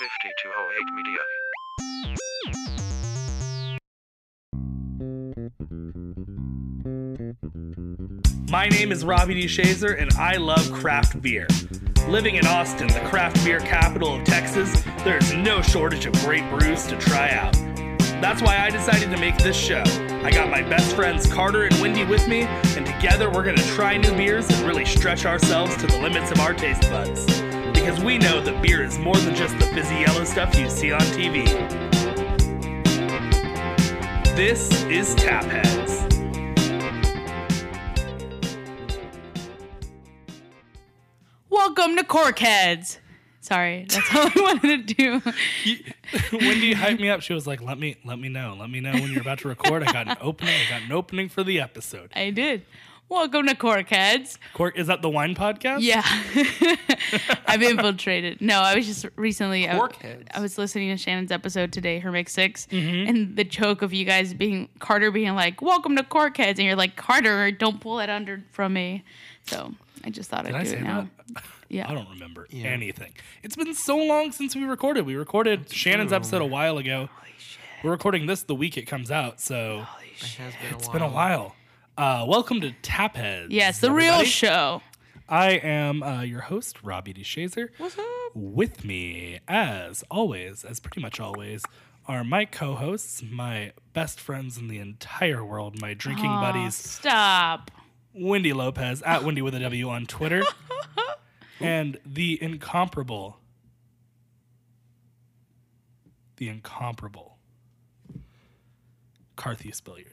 5208 Media. My name is Robbie D. Shazer, and I love craft beer. Living in Austin, the craft beer capital of Texas, there's no shortage of great brews to try out. That's why I decided to make this show. I got my best friends Carter and Wendy with me, and together we're gonna try new beers and really stretch ourselves to the limits of our taste buds. Because we know that beer is more than just the fizzy yellow stuff you see on TV. This is Tapheads. Welcome to Corkheads. Sorry, that's all I wanted to do. Wendy hyped me up. She was like, let me know when you're about to record. I got an opening for the episode. I did. Welcome to Corkheads. Cork, is that the wine podcast? Yeah. I've infiltrated. No, I was just recently, Corkheads. I was listening to Shannon's episode today, her Mix 6, and the joke of you guys Carter being like, welcome to Corkheads, and you're like, Carter, don't pull that under from me. So I just thought I'd do it now. That? Yeah. I don't remember anything. It's been so long since we recorded. We recorded Shannon's episode a while ago. Holy shit. We're recording this the week it comes out, so Holy shit. it's been a while. Welcome to Tapheads. Yes, the everybody. real show. I am your host, Robbie D. Shazer. What's up? With me, as pretty much always, are my co-hosts, my best friends in the entire world, my drinking buddies, Stop. Wendy Lopez, at Wendy with a W on Twitter, and the incomparable Carthy Spilliard,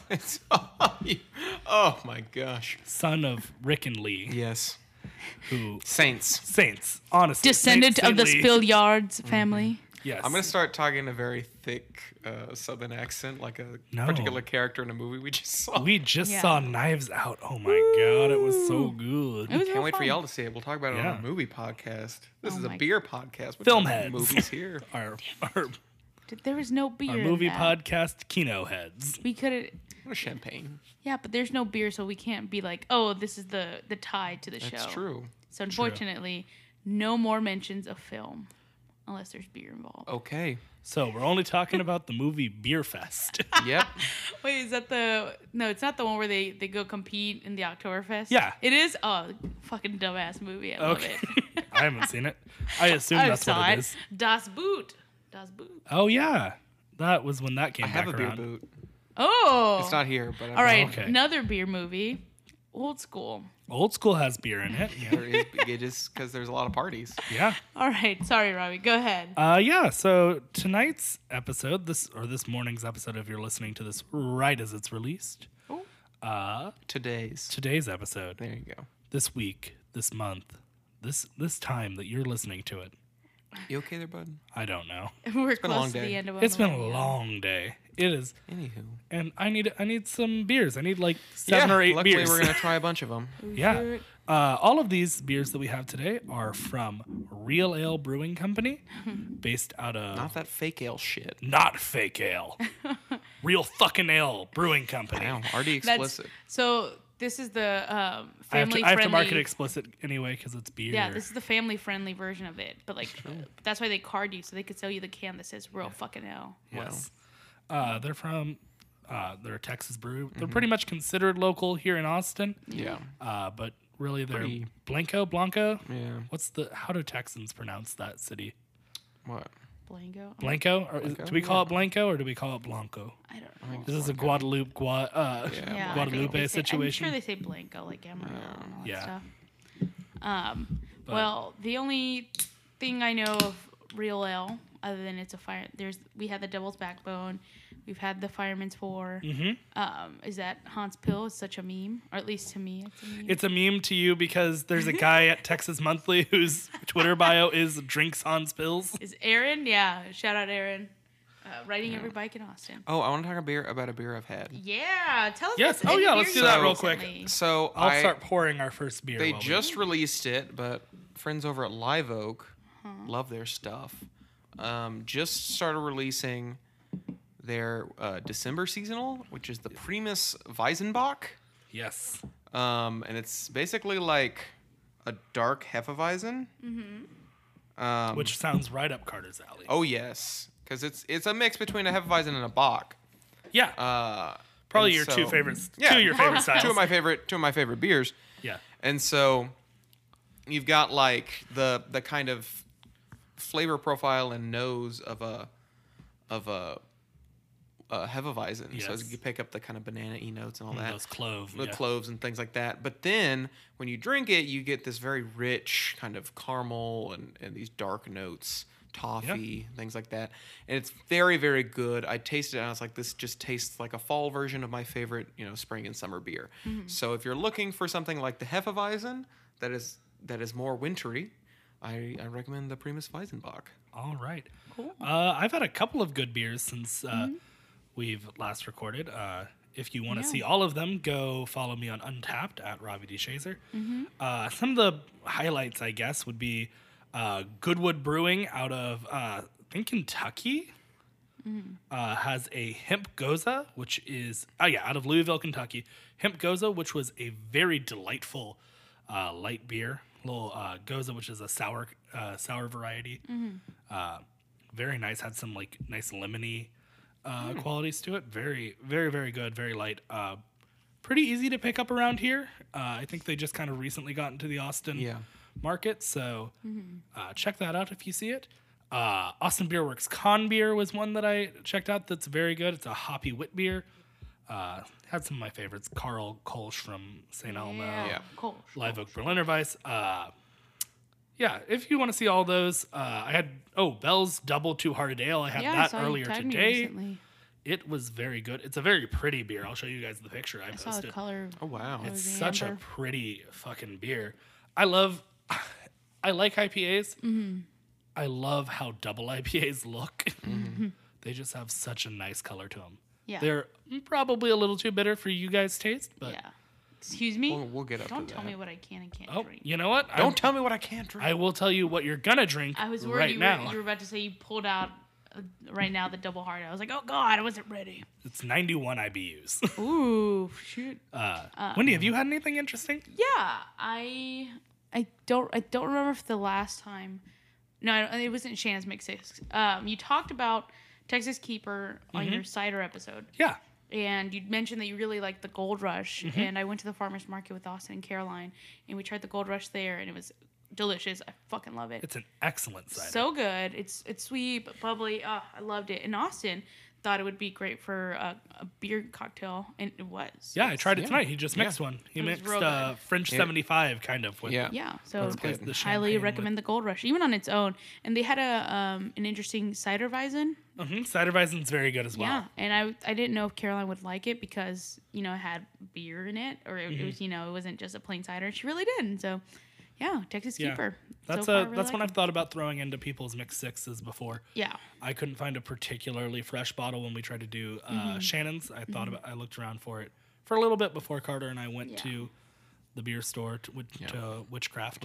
Oh my gosh. son of Rick and Lee, Yes. who Saints. honestly, Descendant of the Saint Lee. Spilliards family. Yes, I'm gonna start talking in a very thick southern accent, like a No. particular character in a movie we just saw. We just Yeah. saw Knives Out. Oh my god, it was so good. It was Can't real wait for fun. y'all to see it. We'll talk about it on Yeah. a movie podcast. This Oh is a my- beer podcast. We're Film talking heads. movies here. Our There was no beer. in movie that. podcast, Kino Heads. We could have. What champagne? Yeah, but there's no beer, so we can't be like, oh, this is the tie to the show. That's true. So unfortunately, no more mentions of film unless there's beer involved. Okay. So we're only talking about the movie Beer Fest. Yep. Wait, is that the? No, it's not the one where they go compete in the Oktoberfest. Yeah. It is. Oh, fucking dumbass movie. I love Okay, it. I haven't seen it. I assume I that's saw what it it. is. Das Boot. Das Boot. Oh yeah, that was when that came I back have a beer around. boot. Oh. It's not here, but I All right, Okay. another beer movie. Old school. Old School has beer in it. Yeah. There is, it is because there's a lot of parties. Yeah. All right. Sorry, Robbie. Go ahead. Yeah. So tonight's episode, this morning's episode, if you're listening to this right as it's released, today's episode, There you go. this week, this month, this time that you're listening to it, You okay there, bud? I don't know. We're been a close long to day. the end of It's been a millennium. long day. It is, Anywho. and I need some beers. I need like 7 or 8 luckily beers. we're gonna try a bunch of them. Yeah. All of these beers that we have today are from Real Ale Brewing Company, based out of Not that fake ale shit. not fake ale, Real fucking Ale Brewing Company. Wow, already That's explicit. so. This is the I family have to mark it friendly. explicit anyway because it's beer. Yeah, this is the family friendly version of it. But like, that's why they card you so they could sell you the can that says "Real fucking ale." Yes. They're from. They're a Texas brew. They're pretty much considered local here in Austin. Yeah. But really, they're Pretty- Blanco. Yeah. How do Texans pronounce that city? What? Blanco. Blanco? Or Blanco? do we call it Blanco or do we call it Blanco? I don't know. This is a Guadalupe Yeah, I think Guadalupe they say- situation. I'm sure they say Blanco, like Amarillo and all that Yeah. stuff. But- Well, the only thing I know of Real Ale, other than it's a fire, we had the Devil's Backbone, we've had the Fireman's Four. Is that Hans Pill is such a meme, or at least to me, it's a meme. It's a meme to you because there's a guy at Texas Monthly whose Twitter bio is drinks Hans pills. Is Aaron? Yeah, shout out Aaron. Riding every bike in Austin. Oh, I want to talk about a beer I've had. Yeah, tell us. Yes. what's Oh, any yeah, beer let's do you that had real quick. recently. So I'll start pouring our first beer. They while we- just released it, but friends over at Live Oak love their stuff. Just started releasing their December seasonal, which is the Primus Weizenbach. Yes. And it's basically like a dark Hefeweizen. Which sounds right up Carter's alley. Oh yes, because it's a mix between a Hefeweizen and a Bock. Yeah. Probably and your so- two favorites. Yeah, Two of your favorite styles. Two of my favorite beers. Yeah. And so you've got like the kind of flavor profile and nose of a Hefeweizen. So Yes. you pick up the kind of banana-y notes and all that. Those clove. The yeah. cloves and things like that. But then when you drink it, you get this very rich kind of caramel and these dark notes, toffee, things like that. And it's very, very good. I tasted it and I was like, this just tastes like a fall version of my favorite, spring and summer beer. So if you're looking for something like the Hefeweizen that is more wintry, I recommend the Primus Weizenbock. All right. Cool. I've had a couple of good beers since we've last recorded. If you want to see all of them, go follow me on Untapped at Robbie D. Shazer. Some of the highlights, I guess, would be Goodwood Brewing out of, I think, Kentucky. Has a Hemp Goza, which is, out of Louisville, Kentucky. Hemp Goza, which was a very delightful light beer. Little Goza, which is a sour variety. Very nice. Had some like nice lemony qualities to it. Very, very, very good. Very light. Pretty easy to pick up around here. I think they just kind of recently got into the Austin market, so check that out if you see it. Austin Beer Works Con Beer was one that I checked out that's very good. It's a hoppy wit beer. Had some of my favorites. Carl Kolsch from St. Elmo. Yeah. Cool. Live Oak Berliner Weiss. If you want to see all those, I had Bell's Double Two Hearted Ale. I had I that saw you earlier tagged me today. recently. It was very good. It's a very pretty beer. I'll show you guys the picture I I saw posted. the color. Oh wow. It It's was such a amber. pretty fucking beer. I like IPAs. I love how double IPAs look. They just have such a nice color to them. Yeah. They're probably a little too bitter for you guys' taste, but Yeah. Excuse me. We'll get up Don't to tell that. me what I can and can't oh, drink. you know what? Don't tell me what I can't drink. I will tell you what you're gonna drink I was worried right you now. were about to say you pulled out right now the double hard. I was like, oh god, I wasn't ready. It's 91 IBUs. Ooh, shoot. Wendy, have you had anything interesting? Yeah, I don't remember if the last time. No, it wasn't Shannon's Mix 6. You talked about Texas Keeper on your cider episode, Yeah. and you mentioned that you really liked the Gold Rush. And I went to the farmers market with Austin and Caroline, and we tried the Gold Rush there, and it was delicious. I fucking love it. It's an excellent cider. So good. It's sweet but bubbly. Oh, I loved it. And Austin thought it would be great for a beer cocktail, and it was. yeah, I tried it tonight. He just mixed one. He It was mixed real good. French 75 kind of. With Yeah. Yeah, so with the highly champagne recommend the Gold Rush, even on its own. And they had an interesting cider Weizen. Cider Weizen's very good as well. Yeah, and I didn't know if Caroline would like it because it had beer in it, or it was it wasn't just a plain cider. She really did. And so, yeah, Texas Yeah. Keeper. That's So far, I really that's like one it. I've thought about throwing into people's mixed sixes before. Yeah. I couldn't find a particularly fresh bottle when we tried to do Shannon's. I looked around for it for a little bit before Carter and I went Yeah. to the beer store to Witchcraft.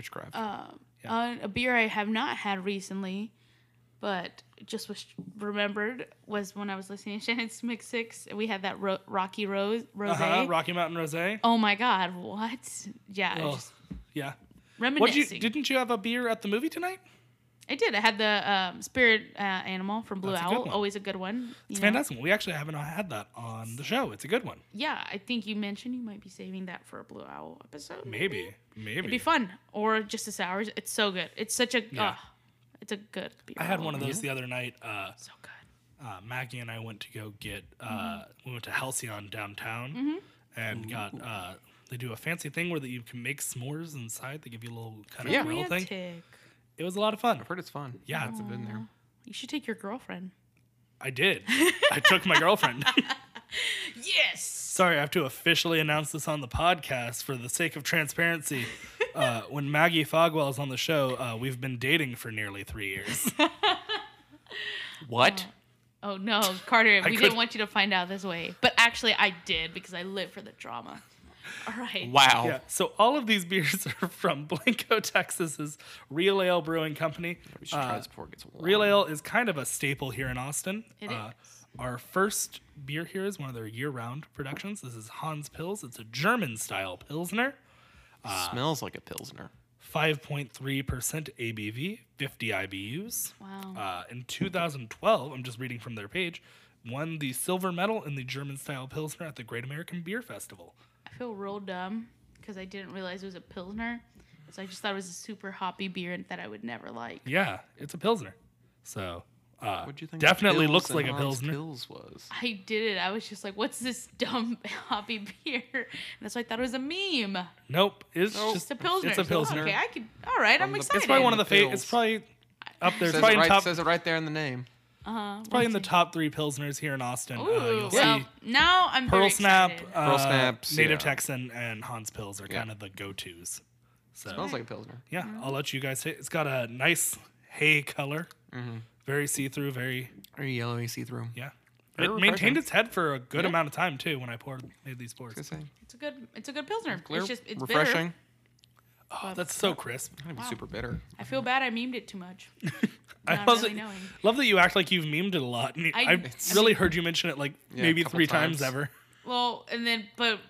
A beer I have not had recently, but just was remembered was when I was listening to Shannon's Mix 6. We had that Rocky Rosé. Rocky Mountain Rosé. Oh my God! What? Yeah, Oh, just yeah. reminiscing. Didn't you have a beer at the movie tonight? I did. I had the Spirit Animal from Blue That's a good Owl. one. Always a good one. It's you know? fantastic. We actually haven't had that on the show. It's a good one. Yeah, I think you mentioned you might be saving that for a Blue Owl episode. Maybe. It'd be fun, or just a sour. It's so good. It's such a. Yeah. It's a good beer. I had one of those the other night. So good. Maggie and I went to go get. We went to Halcyon downtown and got. They do a fancy thing where you can make s'mores inside. They give you a little kind of grill thing. Romantic. It was a lot of fun. I've heard it's fun. Yeah. I've been there. You should take your girlfriend. I did. I took my girlfriend. Yes. Sorry, I have to officially announce this on the podcast for the sake of transparency. When Maggie Fogwell is on the show, we've been dating for nearly 3 years. What? Oh no, Carter, we could- didn't want you to find out this way. But actually I did because I live for the drama. All right. Wow. Yeah. So all of these beers are from Blanco, Texas's Real Ale Brewing Company. We should try this before it gets warm. Real Ale is kind of a staple here in Austin. It is. Our first beer here is one of their year-round productions. This is Hans Pils. It's a German-style Pilsner. Smells like a Pilsner. 5.3% ABV, 50 IBUs. Wow. In 2012, I'm just reading from their page, won the silver medal in the German-style Pilsner at the Great American Beer Festival. I feel real dumb because I didn't realize it was a Pilsner. So I just thought it was a super hoppy beer that I would never like. Yeah, it's a Pilsner. So, What'd you think? definitely Pils looks and like a Hans Pilsner. Pils was. I did it. I was just like, what's this dumb hoppy beer? And that's why I thought it was a meme. Nope, it's It's just a Pilsner. It's a Pilsner. Okay, I could. All right, I'm the- excited. It's probably one of the Pils. It's probably up there. It's Says probably it, in right, top. says it right there in the name. Probably in the top 3 Pilsners here in Austin. Ooh, You'll well, see now I'm Pearl very Snap, excited. Pearl Snaps, Native yeah. Texan, and Hans Pils are kind of the go-tos. So Smells like a Pilsner. yeah, I'll let you guys say. It's got a nice hay color, very see-through, very Very yellowy, see-through. yeah. Very It maintained refreshing. its head for a good amount of time too when I made these pours. Gonna say, It's a good Pilsner. clear, It's bitter. refreshing. Oh, that's so crisp. Not even super bitter. I feel bad I memed it too much. I Not love, really that, knowing. love that you act like you've memed it a lot. And I really heard you mention it like Yeah, maybe a couple 3 times times. ever. Well, and then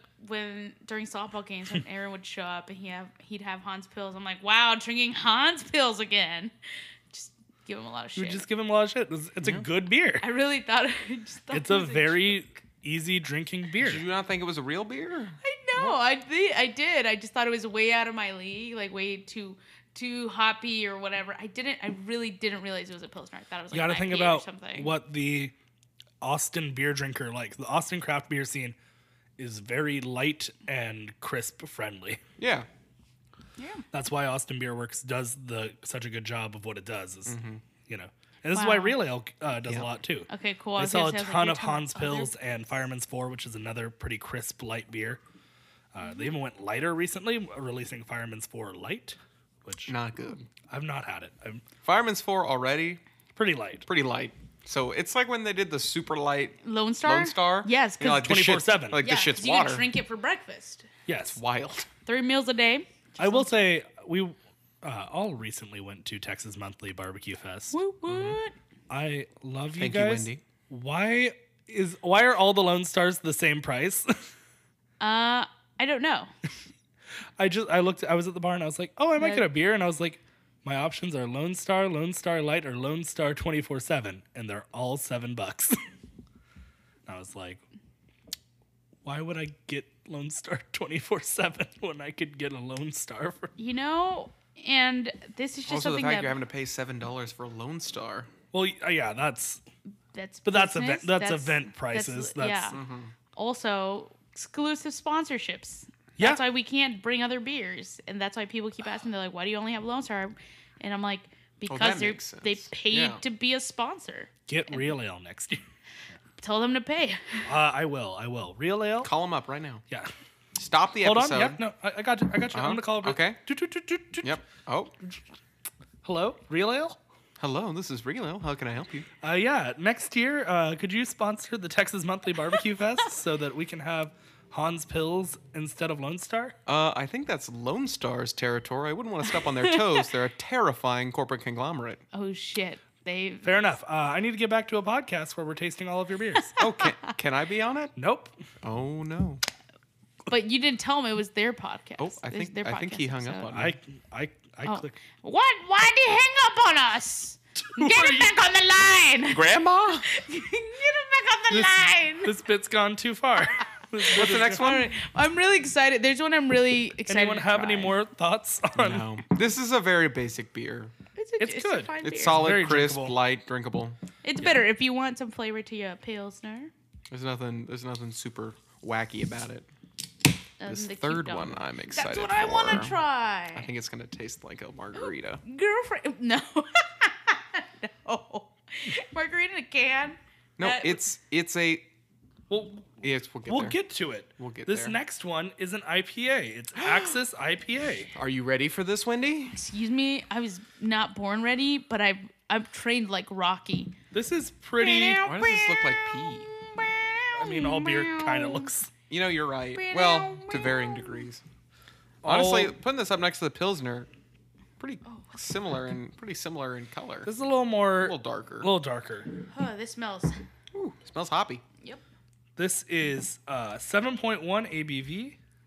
when during softball games when Aaron would show up and he'd have Hans Pils, I'm like, wow, drinking Hans Pils again. Just give him a lot of You shit. just give him a lot of shit. It's a good beer. I really thought It's a very easy drinking beer. Did you not think it was a real beer? I know. I did. I just thought it was way out of my league, like way too hoppy or whatever. I really didn't realize it was a Pilsner. I thought it was like You got to an think IPA or about something. what the Austin beer drinker likes. The Austin craft beer scene is very light and crisp friendly. Yeah. Yeah. That's why Austin Beer Works does such a good job of what it does. Is you know, and this is why Wow. Real Ale does a lot too. Okay, cool. I They was sell gonna a say, I was like, ton you're of talking Hans about other- Pils and Fireman's 4, which is another pretty crisp light beer. They even went lighter recently, releasing Fireman's 4 Light, which Not good. I've not had it. I'm Fireman's 4 already pretty light. pretty light. So it's like when they did the super light Lone Star. Lone Star. Yes, You know, like because the shit- 24/7. Like yeah, the shit's 'cause you water. can drink it for breakfast. Yes, Wild. 3 meals a day. I will say we all recently went to Texas Monthly Barbecue Fest. Woot woot. I love you Thank you, guys. Wendy. Why are all the Lone Stars the same price? I don't know. I was at the bar and I was like, oh, I might Right. get a beer, and I was like, my options are Lone Star Light, or Lone Star 24/7, and they're all $7. I was like, why would I get Lone Star 24/7 when I could get a Lone Star for? You know, and this is just Also, the something fact that you're having to pay $7 for a Lone Star. Well, yeah, that's that's event business. event prices. That's yeah. Also, exclusive sponsorships. Yeah. That's why we can't bring other beers, and that's why people keep asking. They're like, "Why do you only have Lone Star?" And I'm like, "Because that they makes sense. paid Yeah. to be a sponsor. Get Real Ale next year. Tell them to pay." I will. Real Ale. Call them up right now. Yeah. Stop the Hold episode. on. Yeah. No, I got you. I'm gonna call it. Okay. Yep. Yep. Oh, Hello, Real Ale. hello. This is Real Ale. How can I help you? Yeah, next year, could you sponsor the Texas Monthly Barbecue Fest so that we can have Hans Pils instead of Lone Star? I think that's Lone Star's territory. I wouldn't want to step on their toes. They're a terrifying corporate conglomerate. Oh shit! They Fair enough. I need to get back to a podcast where we're tasting all of your beers. Oh, can I be on it? Nope. Oh no. But you didn't tell them it was their podcast. Oh, I It's think their he podcast hung up episode. on me. I Oh. click. What? Why did he hang up on us? Get him back on the line. Grandma. Get him back on the line. This bit's gone too far. What's the next All one? right. I'm really excited. There's one I'm really excited. Anyone to have try. any more thoughts on? No. This is a very basic beer. It's a good. fine It's beer. solid, very crisp, drinkable. light, drinkable. It's bitter. If you want some flavor to your Pilsner, There's nothing super wacky about it. This the cute third dog. one I'm excited That's what I want for. to try. I think it's gonna taste like a margarita. Girlfriend, no, no, margarita in a can. No, That- it's a. Well, Yes, we'll get we'll there. get to it. We'll get this there. next one is an IPA. It's Axis IPA. Are you ready for this, Wendy? Excuse me, I was not born ready, but I've trained like Rocky. This is pretty. Why does this look like pee? I mean, all beer kind of looks. You know, you're right. Well, to varying degrees. Honestly, All- putting this up next to the Pilsner, pretty similar in color. This is a little more. A little darker. A little darker. Oh, this smells. Ooh, smells hoppy. Yep. This is 7.1 ABV,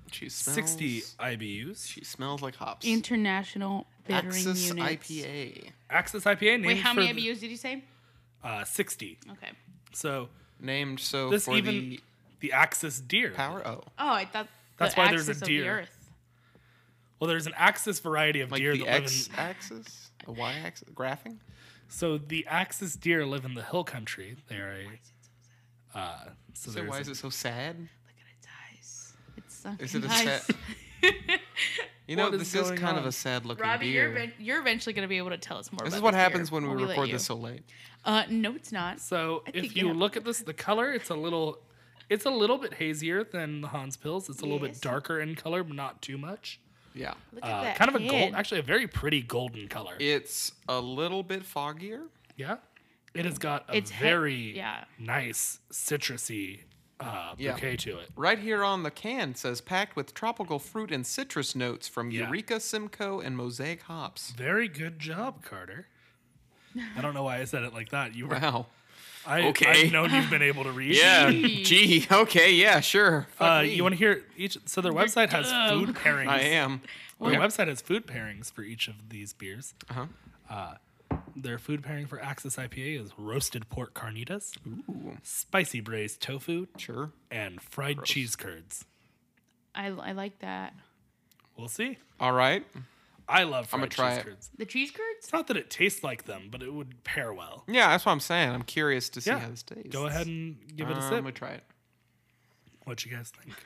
She smells, 60 IBUs. She smells like hops. International bittering Axis units. IPA. Axis IPA named Wait, how for many IBUs did you say? 60. Okay. So Named so this for even the Axis deer. power. Oh. Oh, I thought That's the why there's a axis of the deer. Earth. Well, there's an Axis variety of Like deer the that live X in. axis? The Y axis? Graphing? So the Axis deer live in the hill country. They're a. So So there's why a- is it so sad? Look at its eyes. It's sunken Is it a eyes. sad? You know, What is this is going kind of on? a sad looking Robbie, beer. you're eventually going to be able to tell us more This about is what this happens beer when we let record you. this so late. No, it's not. So I if think you it look at this, the color it's a little bit hazier than the Hans Pils. It's a little bit Yes. darker in color, but not too much. Yeah. Look at that Kind of a head. gold, actually a very pretty golden color. It's a little bit foggier. Yeah, it has got a It's very yeah. nice citrusy Yeah. bouquet to it. Right here on the can says packed with tropical fruit and citrus notes from Yeah. Eureka, Simcoe, and Mosaic hops. Very good job, Carter. I don't know why I said it like that. You were, Wow. I've known you've been able to read. Yeah. Gee. Gee. Okay. Yeah. Sure. Fuck me. You want to hear each? So their website has dumb. food pairings. I am. Their Yeah. website has food pairings for each of these beers. Uh-huh. Their food pairing for Axis IPA is roasted pork carnitas, Ooh. spicy braised tofu, Sure. and fried cheese curds. I like that. We'll see. All right. I love fried gonna try cheese it. curds. The cheese curds? It's not that it tastes like them, but it would pair well. Yeah, that's what I'm saying. I'm curious to see Yeah. how this tastes. Go ahead and give it a I'm sip. gonna try it. What you guys think?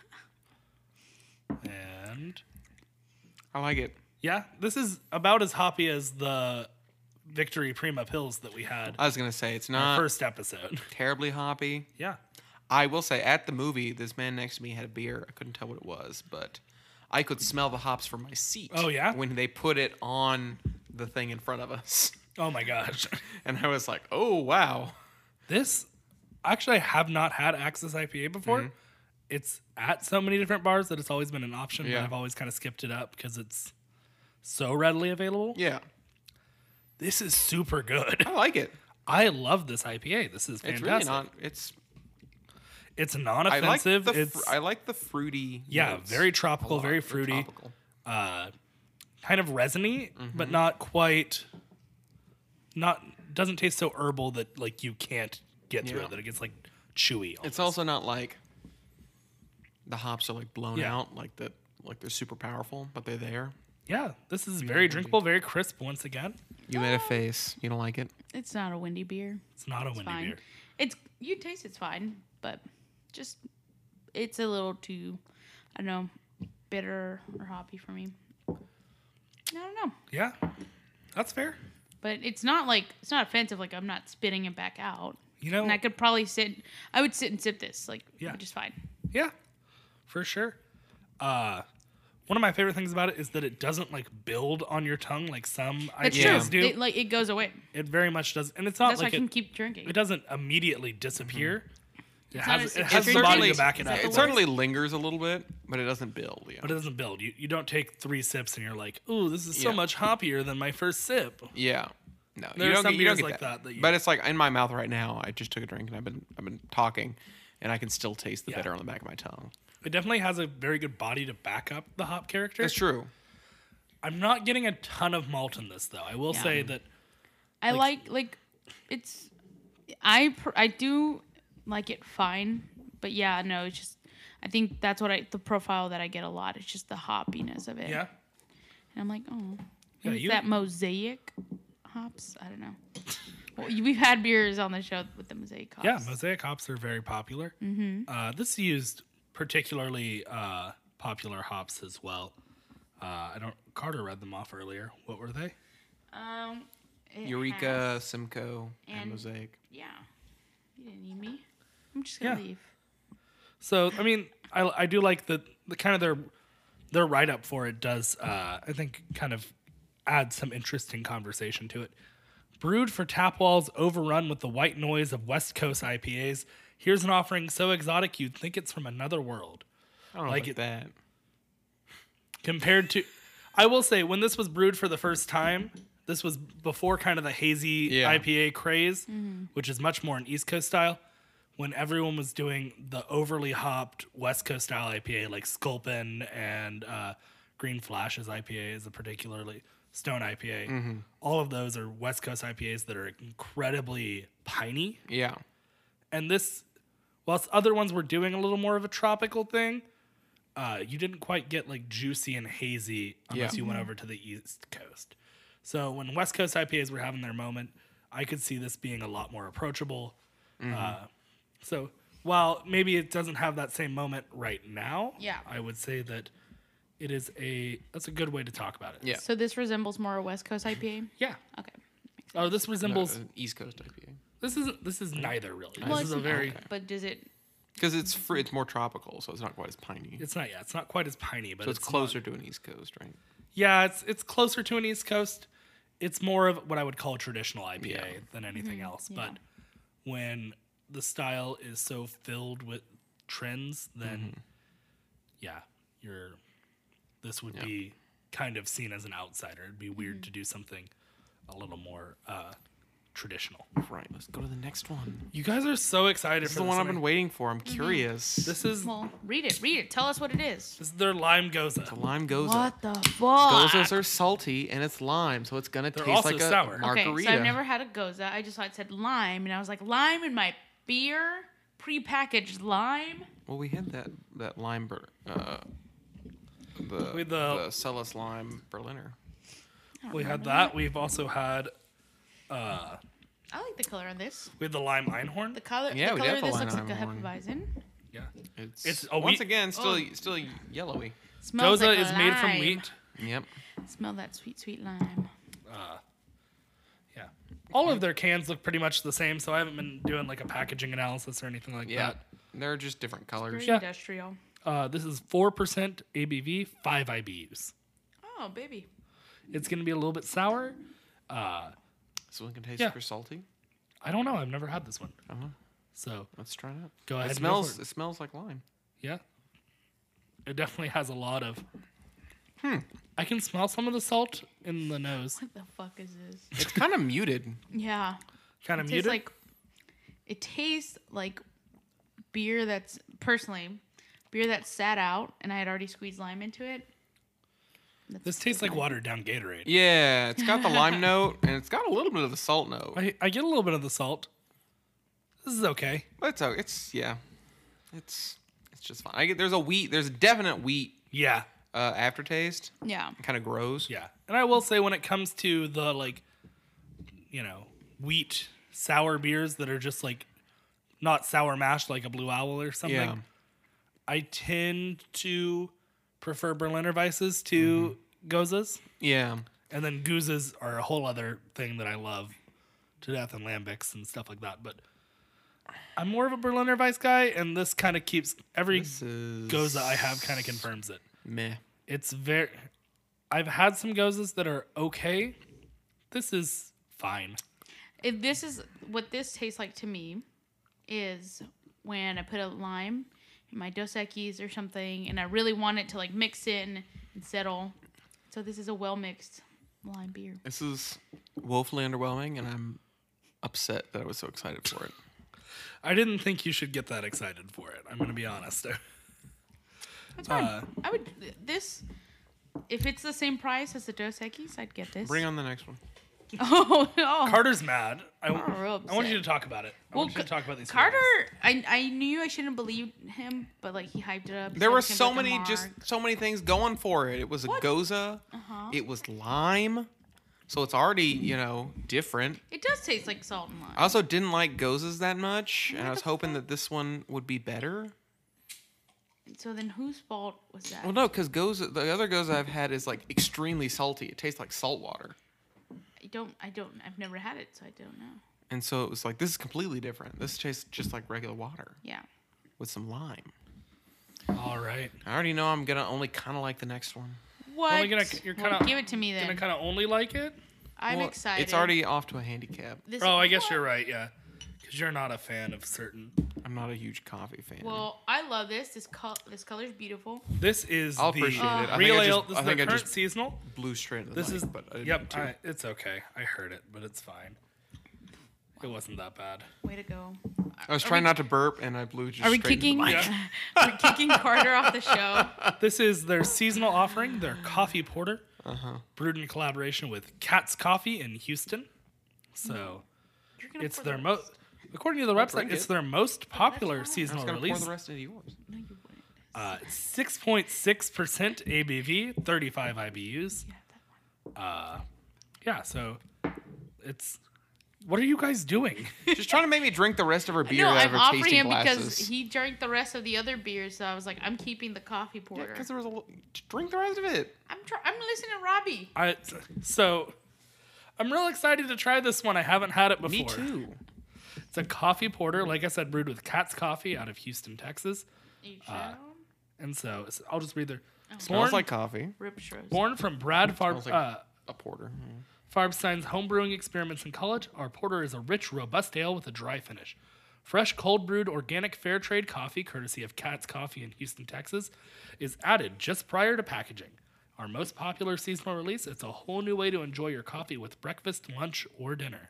And I like it. yeah, this is about as hoppy as the Victory Prima Pills that we had I was gonna say it's in our not first episode. terribly hoppy. Yeah. I will say at the movie, this man next to me had a beer. I couldn't tell what it was, but I could smell the hops from my seat. Oh, yeah? When they put it on the thing in front of us, Oh my gosh. and I was like, "Oh wow." This actually I have not had Axis IPA before. Mm-hmm. It's at so many different bars that it's always been an option, but Yeah. I've always kind of skipped it up because it's so readily available. Yeah, This is super good. I like it. I love this IPA. This is It's fantastic. really not. It's It's I like non-offensive. the It's I like the fruity. yeah, notes very a tropical, lot. very They're fruity, tropical. kind of resiny, Mm-hmm. but not quite. Not doesn't taste so herbal that like you can't get through Yeah. it. That it gets like chewy. It's almost. also not like the hops are like blown Yeah. out, like they're super powerful, but they're there. yeah. This is very drinkable, very crisp. Once again, You made a face. You don't like it? It's not a windy beer. it's not a windy Fine. beer. It's you taste it's fine, but just it's a little too I don't know, bitter or hoppy for me. I don't know. Yeah, that's fair. But it's not offensive, like I'm not spitting it back out. You know, And I could probably I would sit and sip this, like Yeah. just fine. yeah, for sure. One of my favorite things about it is that it doesn't like build on your tongue like some That's IPAs true. do. It goes away. It very much does, and it's not That's why I like can it. keep drinking. It doesn't immediately disappear. It not has a it has the citrus body drink? to back it Is up, that the It word? certainly lingers a little bit, but it doesn't build. Yeah. but it doesn't build. You don't take 3 sips and you're like, ooh, this is so Yeah. much hoppier than my first sip. Yeah. No, There you are don't some get, you don't beers get like that you- But it's like in my mouth right now. I just took a drink and I've been talking, and I can still taste the Yeah. bitter on the back of my tongue. It definitely has a very good body to back up the hop character. It's true. I'm not getting a ton of malt in this though. I will Yeah. say that I like it's I do like it fine, but yeah, no, it's just I think that's what the profile that I get a lot. It's just the hoppiness of it. yeah. And I'm like, oh, Yeah, is you- that mosaic hops? I don't know. Well, we've had beers on the show with the mosaic hops. Yeah, mosaic hops are very popular. Mm-hmm. This used particularly popular hops as well. Carter read them off earlier. What were they? It Eureka, has- Simcoe, and and- Mosaic. Yeah. You didn't need me. I'm just gonna Yeah. leave. So I mean, I do like the kind of their write up for it does I think kind of add some interesting conversation to it. Brewed for tap walls overrun with the white noise of West Coast IPAs, here's an offering so exotic you'd think it's from another world. I don't know Like like that. Compared to, I will say, when this was brewed for the first time, this was before kind of the hazy Yeah. IPA craze, which is much more an East Coast style. when everyone was doing the overly hopped West Coast style IPA like Sculpin and Green Flash's IPA is a particularly Stone IPA. All of those are West Coast IPAs that are incredibly piney. Yeah. And this, whilst other ones were doing a little more of a tropical thing, you didn't quite get like juicy and hazy unless you went over to the East Coast. So when West Coast IPAs were having their moment, I could see this being a lot more approachable. So while maybe it doesn't have that same moment right now, I would say that it is that's a good way to talk about it. Yeah. So this resembles more a West Coast IPA? Yeah. Okay. Oh, this resembles. East Coast IPA. This is neither really. Well, This is a very. But does it... Because it's free, it's more tropical, so it's not quite as piney. It's not. Yeah, it's not quite as piney, but So it's closer to an East Coast, right? Yeah, it's closer to an East Coast. It's more of what I would call a traditional IPA than anything else. But when the style is so filled with trends, then this would be kind of seen as an outsider. It'd be weird to do something a little more traditional. Right. Let's go to the next one. You guys are so excited This is for the this one I've been waiting for. I'm curious. This is Well, read it. Tell us what it is. their lime goza. The lime goza. What the fuck? Gozas are salty and it's lime, so it's gonna They're taste also like a sour. margarita. Okay, so I've never had a goza. I just thought it said lime, and I was like, lime in my beer? Prepackaged lime? Well, we had that lime, With the Celis lime Berliner. We had that. We've also had I like the color on this. we had the lime Einhorn. The color, Yeah, the we color got of the this looks like a lime Hefeweizen. Yeah. It's a once wheat- again still yellowy. Smells Goza like is made from lime. wheat. Yep. Smell that sweet, sweet lime. Yeah. All of their cans look pretty much the same, so I haven't been doing like a packaging analysis or anything like Yeah. They're just different colors. Very Yeah. industrial. that. This is 4% ABV, 5 IBUs. Oh, baby. It's going to be a little bit sour. So it can taste Yeah. super salty. I don't know. I've never had this one. I don't know. So Let's try it out. go ahead. It and go for smells. It smells like lime. Yeah. It definitely has a lot of. I can smell some of the salt in the nose. What the fuck is this? It's kind of muted. Yeah. Kind of It tastes muted. like... It tastes like beer that's... Personally, beer that sat out, and I had already squeezed lime into it. This tastes like watered down Gatorade. Yeah, it's got the lime note and it's got a little bit of the salt note. I get a little bit of the salt. This is okay. But it's just fine. There's a definite wheat Yeah. aftertaste. Yeah. It kind of grows. Yeah. And I will say when it comes to the wheat sour beers that are just like not sour mashed like a Blue Owl or something, Yeah. I tend to prefer Berliner Weisses to Gozas. Yeah. And then Guzas are a whole other thing that I love to death, and Lambics and stuff like that. But I'm more of a Berliner Weiss guy, and this kind of keeps every This is Goza I have kind of confirms it. meh. It's very. I've had some Gozas that are okay. This is fine. If this is what this tastes like to me, is when I put a lime in my Dos Equis or something, and I really want it to like mix in and settle. So this is a well mixed lime beer. This is woefully underwhelming, and I'm upset that I was so excited for it. I didn't think you should get that excited for it. I'm going to be honest. That's fine. I would this if it's the same price as the Dos Equis, I'd get this. Bring on the next one. Oh no. Carter's mad. I real want you upset. to talk about it. I want you to talk about these. Carter, feelings. I knew I shouldn't believe him, but like he hyped it up. There said were it's gonna so be like a many marg. so many things going for it. It was a What? Goza. It was lime. So it's already, different. It does taste like salt and lime. I also didn't like Gozas that much, and I What was the hoping that this one would be better. So then whose fault was that? Well, no, because the other Goza I've had is like extremely salty. It tastes like salt water. I've never had it, so I don't know. And so it was like, this is completely different. This tastes just like regular water Yeah. with some lime. All right. I already know I'm going to only kind of like the next one. What? Only you're Well, kinda give it to me then. Gonna kind of only like it. I'm Well, excited. It's already off to a handicap. This, Oh, I guess what? you're right. Yeah, because you're not a fan of certain. I'm not a huge coffee fan. Well, I love this. This color's beautiful. This is I'll the appreciate it. I think real I ale. just- This I is think the I current just seasonal. blew straight into the This mic, is but I didn't yep. mean to. It's okay. I heard it, but it's fine. It wasn't that bad. Way to go. I was trying not to burp, and I blew just Are we straight into the kicking? mic. We're kicking Carter off the show. This is their seasonal offering, their coffee porter, brewed in collaboration with Cat's Coffee in Houston. So You're gonna it's pour their the most, according to the website, drink it's it. their most popular I was seasonal gonna pour release. the rest into yours. No, you wouldn't. 6.6% ABV, 35 IBUs. You have that one. Yeah, so it's. What are you guys doing? Just trying to make me drink the rest of her beer No, out I'm of her offering tasting him glasses. because he drank the rest of the other beers, so I was like, I'm keeping the coffee porter. Because there was drink the rest of it. I'm listening to Robbie. So I'm real excited to try this one. I haven't had it before. Me too. It's a coffee porter, like I said, brewed with Cat's Coffee out of Houston, Texas. And so I'll just read their. Smells like coffee. Rip Schroes. Born from Brad Smells like a porter. Farbstein's homebrewing experiments in college, our porter is a rich, robust ale with a dry finish. Fresh, cold-brewed, organic, fair trade coffee, courtesy of Cat's Coffee in Houston, Texas, is added just prior to packaging. Our most popular seasonal release, it's a whole new way to enjoy your coffee with breakfast, lunch, or dinner.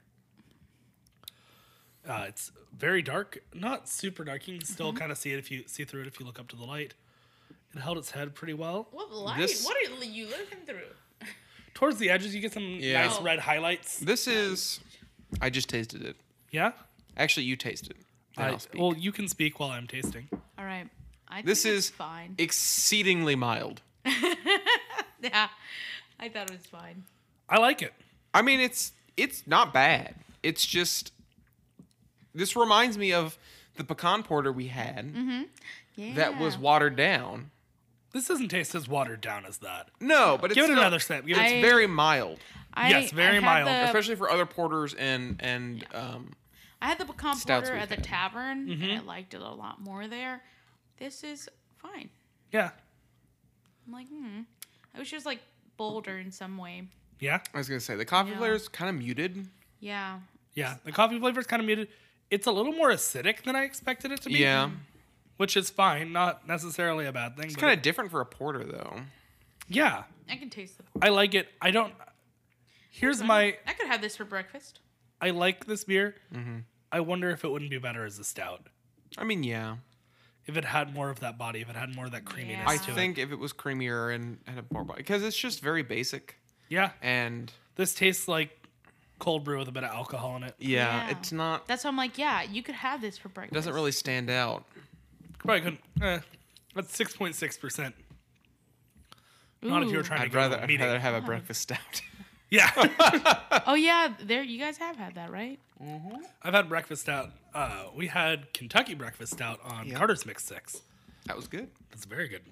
It's very dark, not super dark. You can still kind of see it if you see through it if you look up to the light. It held its head pretty well. What light? This- What are you looking through? Towards the edges, you get some Yeah. nice red highlights. This is. I just tasted it. Yeah? Actually, you taste it. Then I'll speak. Well, you can speak while I'm tasting. All right. I think This it's is fine. exceedingly mild. Yeah, I thought it was fine. I like it. I mean, it's not bad. It's just. This reminds me of the pecan porter we had Yeah. that was watered down. This doesn't taste as watered down as that. No, but it's Give it still- another sip. Give it It's very mild, Yes, very had mild. the- especially for other porters and I had the pecan stouts porter we've at the had. tavern, and I liked it a lot more there. This is fine. Yeah. I'm like, I wish it was like bolder in some way. Yeah. I was gonna say the coffee Yeah. flavor is kind of muted. Yeah. Yeah. The coffee flavor is kind of muted. It's a little more acidic than I expected it to be. Yeah, Which is fine. Not necessarily a bad thing. it's but kind of different for a porter though. yeah. I can taste the. I like it. I don't. Here's my. I could have this for breakfast. I like this beer. I wonder if it wouldn't be better as a stout. I mean, yeah. If it had more of that body, if it had more of that creaminess I to think if it was creamier and had a more body, because it's just very basic it. Yeah. and This tastes like cold brew with a bit of alcohol in it. yeah, Yeah. it's not. That's why I'm like, yeah, you could have this for It breakfast. doesn't really stand out. Probably couldn't. That's 6.6%. Not if you were trying to I'd go to rather a meeting. have a breakfast stout. Yeah. Oh yeah, there. You guys have had that, right? I've had breakfast stout. We had Kentucky breakfast stout on Carter's Mix 6. That was good. That's very good.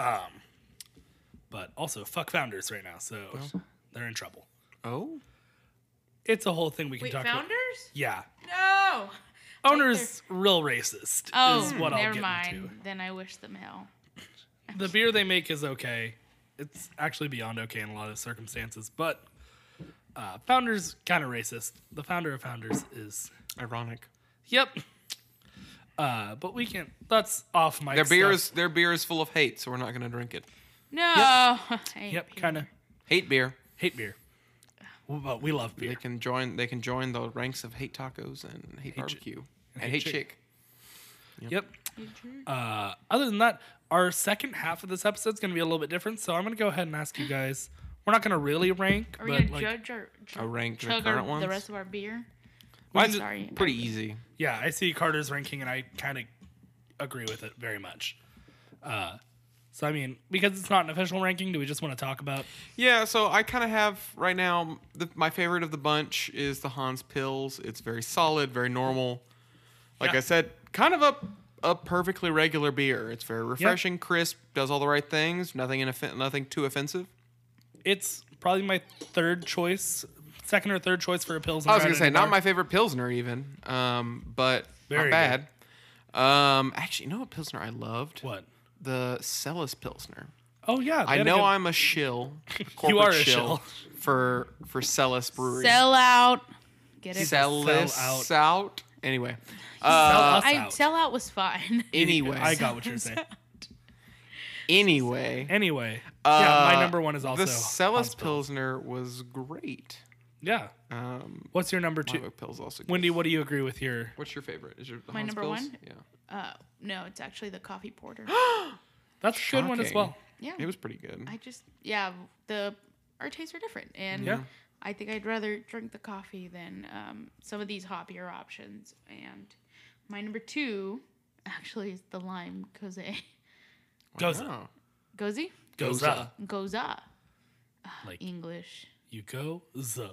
But also, fuck Founders right now, so they're in trouble. Oh, It's a whole thing we can Wait, talk Founders? about. Yeah. No. Owners real racist Oh, is what I'll never get mind. into. Then I wish them hell. The beer they make is okay. It's actually beyond okay in a lot of circumstances, but Founders kind of racist. The founder of Founders is ironic. yep. But we can't. That's off my. Their beer is full of hate, so we're not gonna drink it. No. Yep, kind of Hate beer. hate beer. But we love They beer. can join the ranks of hate tacos and hate barbecue and hate hate chick. Yep. Other than that, our second half of this episode is going to be a little bit different. So I'm going to go ahead and ask you guys. We're not going to really rank, Are we but gonna like, judge our rank the chug current the ones? rest of our beer? Mine's Sorry. pretty easy. yeah, I see Carter's ranking, and I kind of agree with it very much. So I mean, because it's not an official ranking, do we just want to talk about? Yeah, so I kind of have right now my favorite of the bunch is the Hans Pils. It's very solid, very normal. Like Yeah. I said, kind of a perfectly regular beer. It's very refreshing, crisp, does all the right things. Nothing too offensive. It's probably my second or third choice for a Pilsner. I was gonna say not my favorite Pilsner even, but Very not bad. Actually, you know what Pilsner I loved? What? The Celis Pilsner. Oh yeah, I know I'm a shill. You are a corporate shill. for Celis Brewery. Sell out. Get it? Celis Sell out. Anyway. Sell us I out. sell out was fine. Anyway. I got what you're saying. Anyway. Anyway, yeah, my number one is also the Celis Hans Pils. Pilsner was great. Yeah. What's your number two? Live Oak Pale is also good. Wendy, what do you agree with your? What's your favorite? Is your My Hans number Pils? one? Yeah. No, it's actually the coffee porter. That's a good one as Shocking. well. Yeah. It was pretty good. Our tastes are different, and Yeah. I think I'd rather drink the coffee than some of these hoppier options. And my number two actually is the lime Goza. Goza. Wow. Gozy? Goza. Goza. Like English. you go the.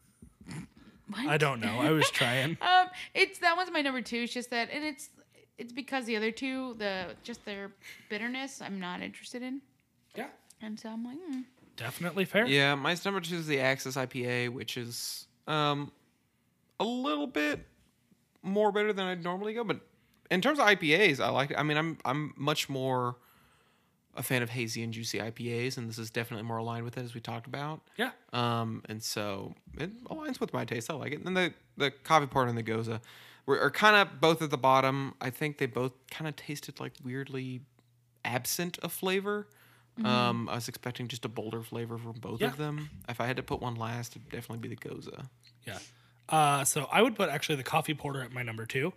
What? I don't know. I was trying. It's that one's my number two. It's just that, and it's because the other two, their bitterness, I'm not interested in, Yeah. and so I'm like, Definitely fair. Yeah, my number two is the Axis IPA, which is a little bit more bitter than I'd normally go. But in terms of IPAs, I like it. I mean, I'm much more a fan of hazy and juicy IPAs, and this is definitely more aligned with it, as we talked about. Yeah. And so it aligns with my taste. I like it. And then the coffee porter and the Goza are kind of both at the bottom. I think they both kind of tasted like weirdly absent of flavor. I was expecting just a bolder flavor from both Yeah. of them. If I had to put one last, it'd definitely be the Goza. Yeah. So I would put actually the coffee porter at my number two.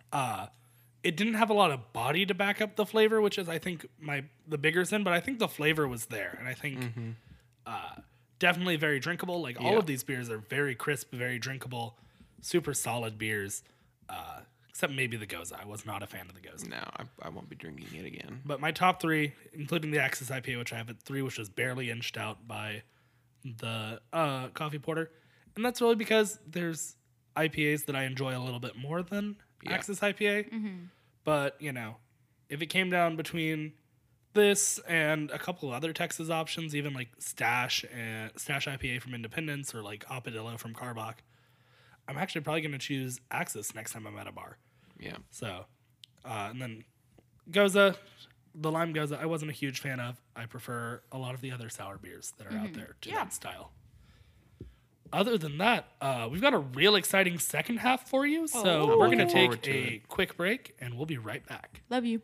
It didn't have a lot of body to back up the flavor, which is I think the bigger sin, but I think the flavor was there, and I think definitely very drinkable. Like all Yeah. of these beers are very crisp, very drinkable, super solid beers. Except maybe the Goza. I was not a fan of the Goza. No, I won't be drinking it again. But my top three, including the Axis IPA, which I have at 3, which was barely inched out by the coffee porter, and that's really because there's IPAs that I enjoy a little bit more than Axis IPA. But if it came down between this and a couple of other Texas options, even like Stash IPA from Independence or like Hopadillo from Carbach, I'm actually probably going to choose Axis next time I'm at a bar. Yeah. So, and then Goza, the lime Goza, I wasn't a huge fan of. I prefer a lot of the other sour beers that are out there to that style. Other than that, we've got a real exciting second half for you. So we're going to Looking forward take to a it. quick break, and we'll be right back. love you.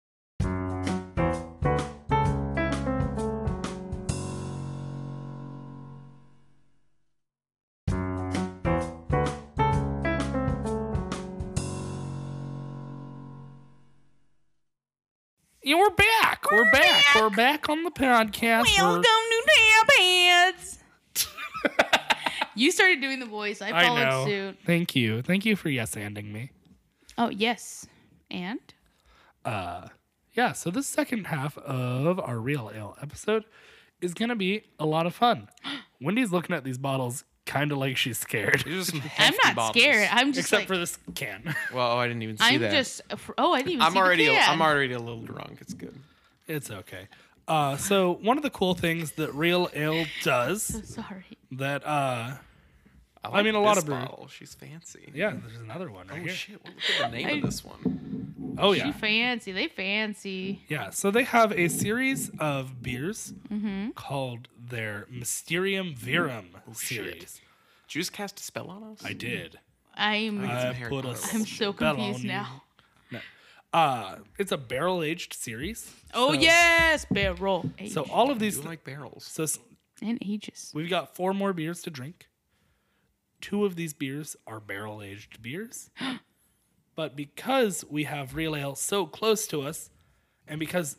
Yeah, we're back. We're back. We're back on the podcast. Welcome to Tailpants. You started doing the voice. I I followed know. suit. Thank you. Thank you for yes-anding me. Oh yes, and Yeah, so this second half of our Real Ale episode is going to be a lot of fun. Wendy's looking at these bottles kind of like she's scared. These are some I'm hefty not bottles. scared. I'm just Except like, for this can. Well, I didn't even see I'm that. just. Oh, I didn't even I'm see already the can. I'm already a little drunk. It's good. It's okay. So one of the cool things that Real Ale does So sorry. that I mean, a lot this of brewery- bottle. She's fancy. yeah, there's another one right Oh here. shit! Well, look at the name of this one. Oh She yeah. fancy. They fancy. Yeah, so they have a series of beers called their Mysterium Verum series. Did you just cast a spell on us? I did. I'm. It's I Harry put a Potter. I'm so spell confused on you. now. It's a barrel-aged series. Oh So- yes, barrel. So all of I these do like barrels. so and ages. we've got 4 more beers to drink. 2 of these beers are barrel-aged beers. But because we have Real Ale so close to us, and because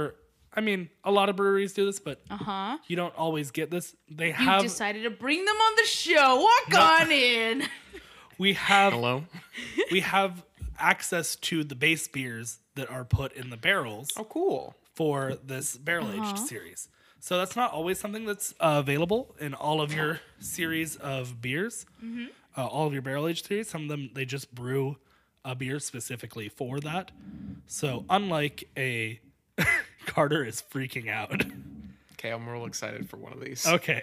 a lot of breweries do this, but you don't always get this. They You have decided to bring them on the show. Walk on in. we have Hello. we have access to the base beers that are put in the barrels Oh, cool. for this barrel-aged series. So that's not always something that's available in all of your series of beers, all of your barrel-aged series. Some of them, they just brew a beer specifically for that. So unlike a Carter is freaking out. Okay, I'm real excited for one of these. Okay.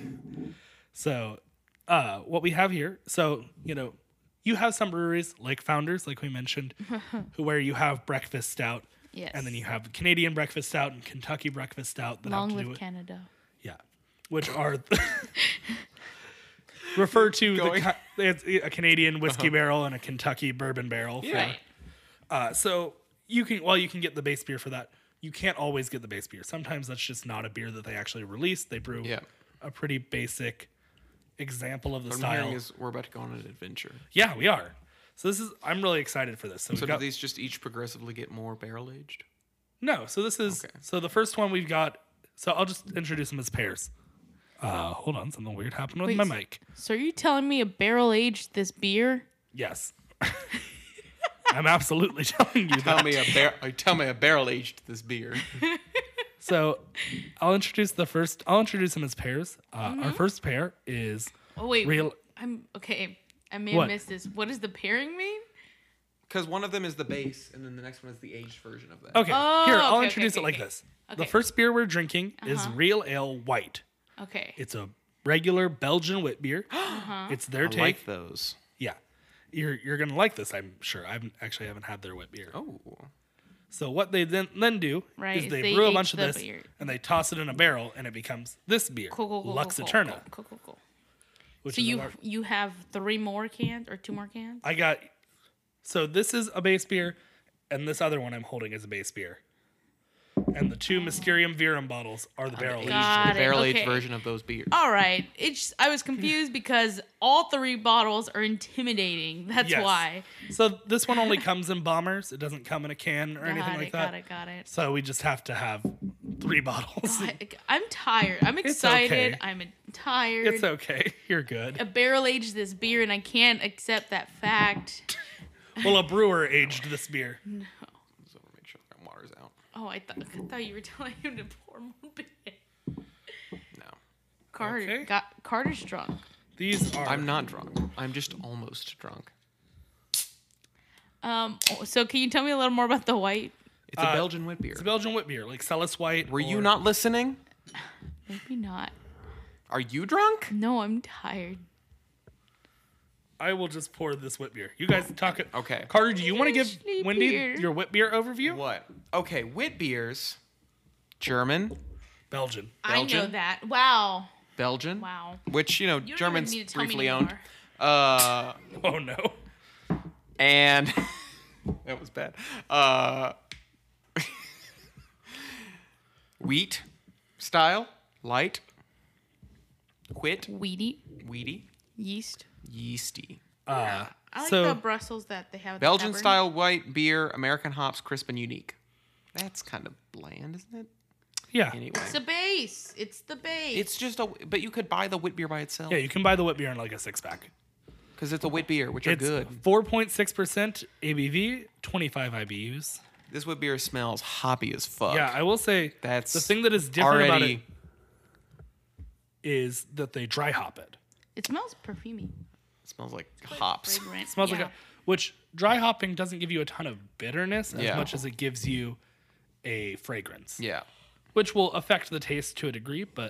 So what we have here, so, you have some breweries like Founders, like we mentioned, where you have breakfast stout. Yes. And then you have Canadian breakfast stout and Kentucky breakfast stout that Long have to do live with Canada. yeah, which are refer to it's a Canadian whiskey barrel and a Kentucky bourbon barrel. Yeah. So you can get the base beer for that. You can't always get the base beer. Sometimes that's just not a beer that they actually release. They brew Yeah. a pretty basic example of the What I'm style. hearing is we're about to go on an adventure. Yeah, we are. So I'm really excited for this. So, So we've do got, these just each progressively get more barrel aged? no, so this is, Okay. so the first one we've got, so I'll just introduce them as pairs. Hold on, something weird happened with Wait, my mic. So are you telling me a barrel aged this beer? Yes. I'm absolutely telling you that. Tell me a barrel aged this beer. So I'll introduce them as pairs. Our first pair is Oh wait, real. I'm okay. I may What? have missed this. What does the pairing mean? Because one of them is the base, and then the next one is the aged version of that. Okay, Oh, here, I'll okay, introduce okay, it like okay. this. The Okay. first beer we're drinking is Real Ale White. Okay. It's a regular Belgian wit beer. It's their I take. like those. Yeah. You're going to like this, I'm sure. I haven't had their wit beer. Oh. So what they then do Right, is is they they brew a age bunch of the this beer. and they toss it in a barrel and it becomes this beer, Cool. Lux Eterna. Cool. Which So is a you lar- you have 3 more cans or 2 more cans? So this is a base beer, and this other one I'm holding is a base beer. And the 2 Mysterium Verum bottles are the barrel aged. Got The it, barrel aged okay. version of those beers. All right. I was confused because all 3 bottles are intimidating. That's Yes. why. So this one only comes in bombers. It doesn't come in a can or anything like that. Got it. So we just have to have 3 bottles. I'm tired. I'm excited. okay. I'm tired. It's okay. You're good. A barrel aged this beer, and I can't accept that fact. Well, a brewer aged this beer. So make sure that water's out. Oh, I thought you were telling him to pour more beer. No. Carter's drunk. These are. I'm not drunk. I'm just almost drunk. So can you tell me a little more about the white? It's a Belgian wit beer. It's a Belgian wit beer, like Celis White. Were you or- not listening? Maybe not. Are you drunk? No, I'm tired. I will just pour this wit beer. You guys talk it. Okay. Carter, do you want to give Sleepy Wendy beer. your wit beer overview? What? Okay, wit beers. German. Belgian. I know Belgian? that. Wow. Belgian. Wow. Which, You don't Germans even need to tell me briefly owned. anymore. Oh no. And that was bad. Wheat style, light, Weedy. weedy, Yeast. yeasty. I like So- the Brussels that they have. at the Belgian tavern. style white beer, American hops, crisp and unique. That's kind of bland, isn't it? Yeah. Anyway, It's the base. It's the base. it's just but you could buy the wit beer by itself Yeah, you can buy the wit beer in like a 6-pack. because it's a wit beer, which are It's good. 4.6% ABV, 25 IBUs. This wit beer smells hoppy as fuck. Yeah, I will say That's the thing that is different about it already is that they dry hop it. It smells perfumey. smells like hops. Fragrant. Smells yeah. like which dry hopping doesn't give you a ton of bitterness as Yeah. much as it gives you a fragrance. Yeah. Which will affect the taste to a degree, but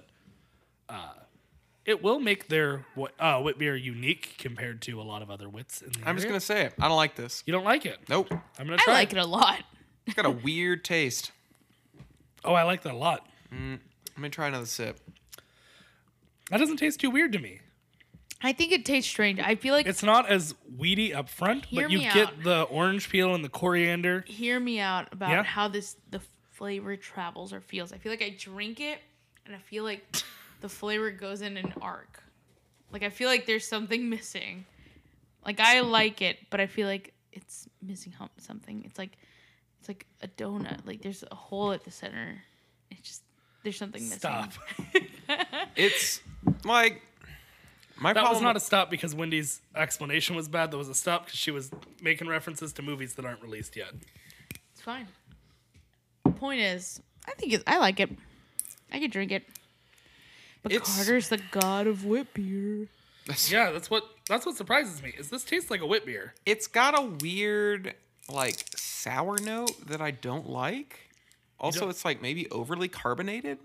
it will make their wit beer unique compared to a lot of other wits in the I'm just area. gonna say it. I don't like this. You don't like it? Nope. I'm gonna I try. like it a lot. It's got a weird taste. Oh, I like that a lot. I'm gonna try another sip. That doesn't taste too weird to me. I think it tastes strange. I feel like It's not as weedy up front, Hear but you me get out. the orange peel and the coriander. hear me out about Yeah? how the flavor travels or feels. I feel like I drink it and I feel like the flavor goes in an arc. Like I feel like there's something missing. Like I like it, but I feel like it's missing something. It's like a donut. Like there's a hole at the center. It's just there's something missing. Stop. It's like my That problem. was not a stop because Wendy's explanation was bad. That was a stop because she was making references to movies that aren't released yet. It's fine. Point is, I like it. I could drink it. But It's- Carter's the god of wit beer. Yeah, that's what surprises me. Is this tastes like a wit beer? It's got a weird like sour note that I don't like. Also, don't- it's like maybe overly carbonated.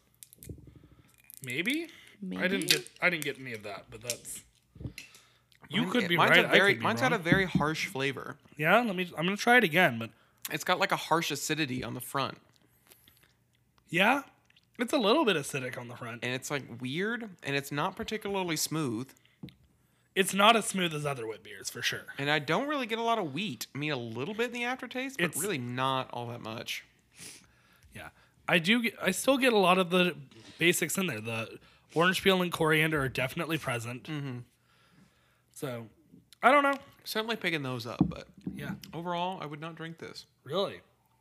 Maybe? Maybe. I didn't get any of that, but that's you Mine- could be mine's right. A very, I could be mine's wrong. got a very harsh flavor. Yeah, I'm gonna try it again, but It's got like a harsh acidity on the front, yeah, it's a little bit acidic on the front. and it's like weird, and it's not particularly smooth. It's not as smooth as other wit beers for sure. And I don't really get a lot of wheat. I mean, a little bit in the aftertaste, but It's- really not all that much. Yeah, I still get a lot of the basics in there. The Orange peel and coriander are definitely present. Mm-hmm. So, I don't know. Certainly picking those up, but Yeah, overall, I would not drink this. really.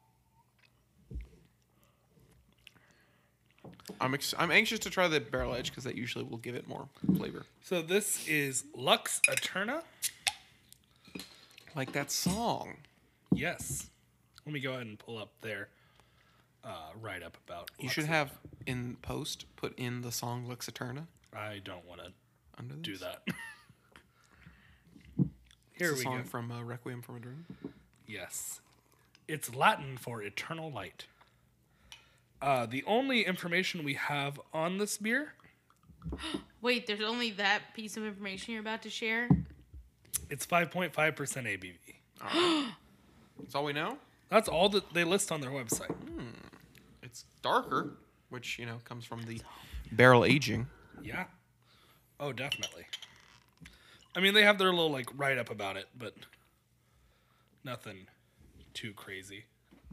I'm anxious to try the barrel edge because that usually will give it more flavor. So this is Lux Eterna. Like that song. Yes. Let me go ahead and pull up their write-up about You Lux should Eterna. have in post put in the song Lux Eterna I don't want to under this. do that. It's Here a we song go. from Requiem from a Dream. Yes. It's Latin for eternal light. The only information we have on this beer, Wait, there's only that piece of information you're about to share? it's 5.5% ABV. That's all we know. That's all that they list on their website. It's darker, which comes from the barrel aging. Yeah. Oh, definitely. I mean, they have their little write-up about it, but nothing too crazy.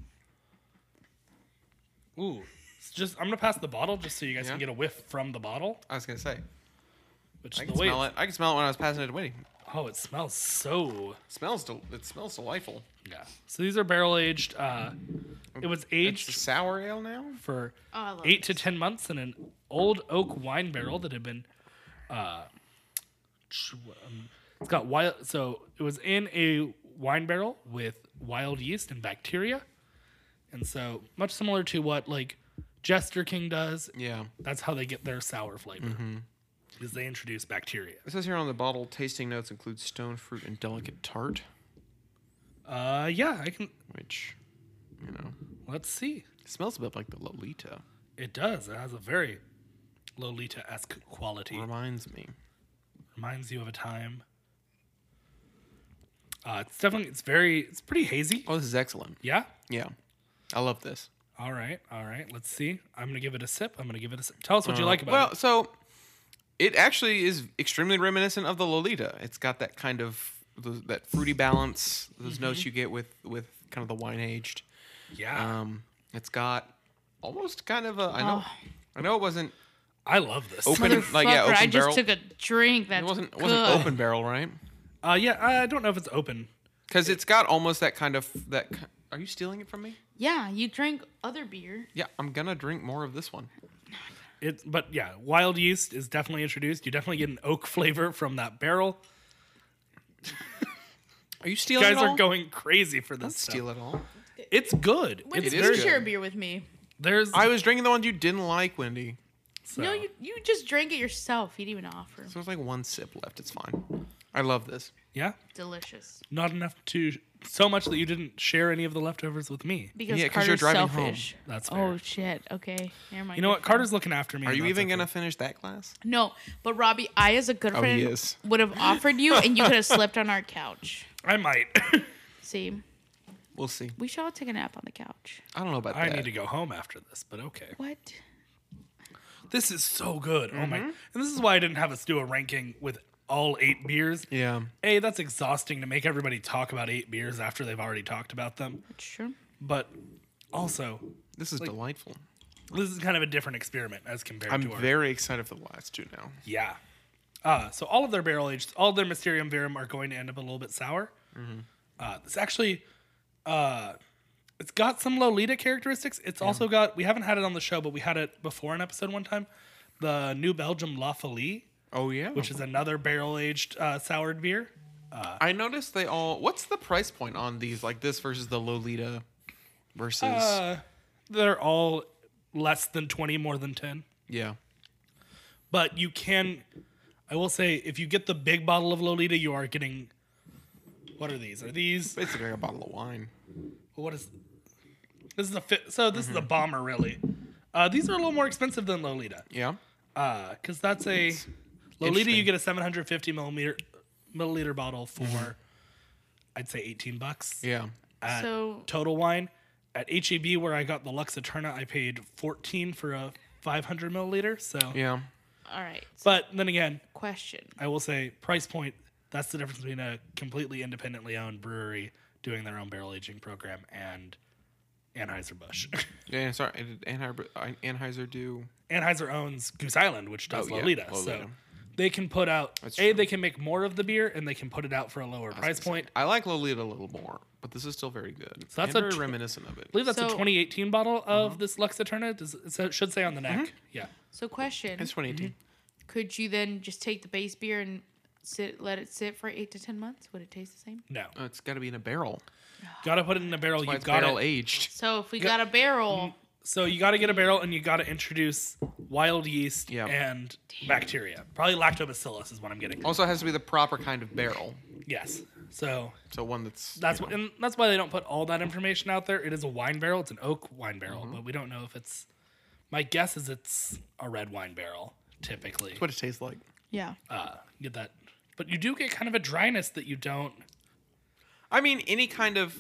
Ooh, I'm gonna pass the bottle just so you guys Yeah? can get a whiff from the bottle. I was gonna say Which I is can the way. smell it. I can smell it when I was passing it to Winnie. Oh, it smells so. It smells delightful. Yeah. So these are barrel aged. It was It's aged a sour ale now. for Oh, I love 8 to 10 months in an old oak wine barrel that had been. It's got wild. So it was in a wine barrel with wild yeast and bacteria, and so much similar to what Jester King does. Yeah. That's how they get their sour flavor. Is they introduce bacteria. It says here on the bottle, tasting notes include stone fruit and delicate tart, Yeah, I can. which, Let's see. smells a bit like the Lolita. It does. It has a very Lolita-esque quality. Reminds me. Reminds you of a time. It's pretty hazy. Oh, this is excellent. Yeah. Yeah. I love this. All right. Let's see. I'm gonna give it a sip. Tell us what you like about Well, it. so it actually is extremely reminiscent of the Lolita. It's got that kind of that fruity balance, those notes you get with kind of the wine aged. Yeah. It's got almost kind of a. I know it wasn't I love this. open open Motherfucker, I just barrel. took a drink. That's It wasn't good. open barrel, right? Yeah. I don't know if it's open. Because it's got almost that kind of Are you stealing it from me? Yeah, you drank other beer. Yeah, I'm gonna drink more of this one. But yeah, wild yeast is definitely introduced. You definitely get an oak flavor from that barrel. Are you You stealing guys it all? are going crazy for this Don't stuff. steal it all. It's good. When It's did is you very good. share a beer with me? There's I was drinking the ones you didn't like, Wendy. so, No, you just drank it yourself. You didn't even offer. So there's like one sip left. It's fine. I love this. yeah, Delicious. not enough to so much that you didn't share any of the leftovers with me. Because Yeah, 'cause you're Carter's driving home. selfish. That's fair. Oh shit. Okay. Never mind. You know Good what? friend. Carter's looking after me. Are and you that's even okay. gonna finish that glass? No, but Robbie, I as a good Oh, friend he is. would have offered you, and you could have slept on our couch. I might. See, We'll see. we should all take a nap on the couch. I don't know about I that. need to go home after this, but okay. What? This is so good. Oh my! Mm-hmm. And this is why I didn't have us do a ranking with all 8 beers. Yeah. A, that's exhausting to make everybody talk about 8 beers after they've already talked about them. That's true. But also, This is delightful. this is kind of a different experiment as compared I'm to our. very excited for the last two now. Yeah. So all of their barrel aged, all of their Mysterium Verum are going to end up a little bit sour. It's actually, it's got some Lolita characteristics. It's also got, we haven't had it on the show, but we had it before an episode one time. The New Belgium La Folie, Oh yeah. which is another barrel aged soured beer. I noticed they all. What's the price point on these? Like this versus the Lolita versus. They're all less than 20, more than 10. Yeah. But you can, I will say, if you get the big bottle of Lolita, you are getting, what are these? Are these, Basically a bottle of wine. what is, this is this is a bomber, really. These are a little more expensive than Lolita. Yeah. Because that's a, Lolita, interesting. you get a 750 milliliter bottle for, I'd say $18. Yeah. At So- Total Wine. At HEB, where I got the Lux Eterna, I paid $14 for a 500 milliliter. So, Yeah. All right. but then again, Question. I will say price point. That's the difference between a completely independently owned brewery doing their own barrel aging program and Anheuser-Busch. Yeah, sorry. Did Anheuser do? Anheuser owns Goose Island, which does Oh, yeah, Lolita. So Lolita. they can put out, That's A, true. they can make more of the beer, and they can put it out for a lower price point. I like Lolita a little more, but this is still very good. So that's and a very tw- reminiscent of it. I believe that's a So- 2018 bottle of this Lux Eterna. It should say on the neck. Yeah. So question: It's 2018. could you then just take the base beer and let it sit for 8 to 10 months? Would it taste the same? No. It's got to be in a barrel. Gotta put it in a barrel. Why You it's got barrel it. aged. So if we got a barrel, So you got to get a barrel, and you got to introduce wild yeast Yep. and bacteria. Probably lactobacillus is what I'm getting. Also, it has to be the proper kind of barrel. Yes. So So one that's and that's why they don't put all that information out there. It is a wine barrel. It's an oak wine barrel, but we don't know if it's. My guess is it's a red wine barrel typically. what it tastes like. yeah. Get that, but you do get kind of a dryness that you don't. I mean, any kind of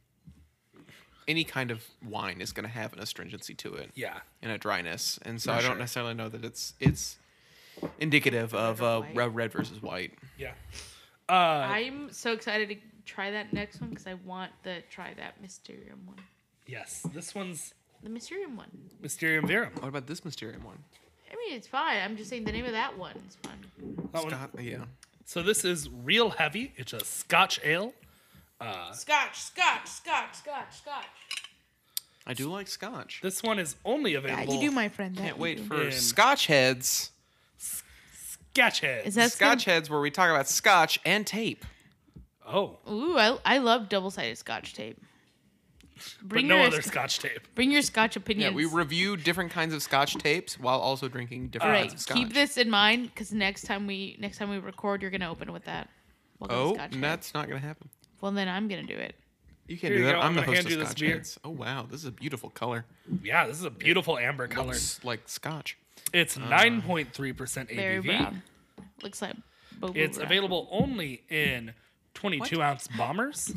wine is going to have an astringency to it. Yeah. And a dryness, and so For I don't sure. necessarily know that it's indicative of or white. red versus white. Yeah. I'm so excited to try that next one because I want to try that Mysterium one. Yes. This one's The Mysterium one. Mysterium Verum. What about this Mysterium one? I mean, it's fine. I'm just saying the name of that one is fun. That one- Scott, yeah. So this is real heavy. It's a Scotch ale. Scotch, Scotch, Scotch, Scotch, Scotch. I do like Scotch. This one is only Yeah, available. you do, my friend. that Can't you wait do. for In- Scotch Heads. Scotch head. Is that Scotch Heads, where we talk about Scotch and tape. Oh, Ooh, I love double-sided Scotch tape. but no other Scotch tape. Bring your Scotch Yeah, opinions. we review different kinds of Scotch tapes while also drinking All different kinds right, of Scotch. keep this in mind because next time we record, you're gonna open with that. Welcome to Oh, Scotch and Head. that's not going to happen. Well, then I'm gonna do it. You can't Here do you that. go. I'm the I'm gonna host hand of you this Scotch beer. Heads. Oh, wow. This is a beautiful color. Yeah, this is a beautiful amber color. Looks like Scotch. It's 9.3% ABV. Very brown. Looks like boba It's brown. available only in 22-ounce bombers.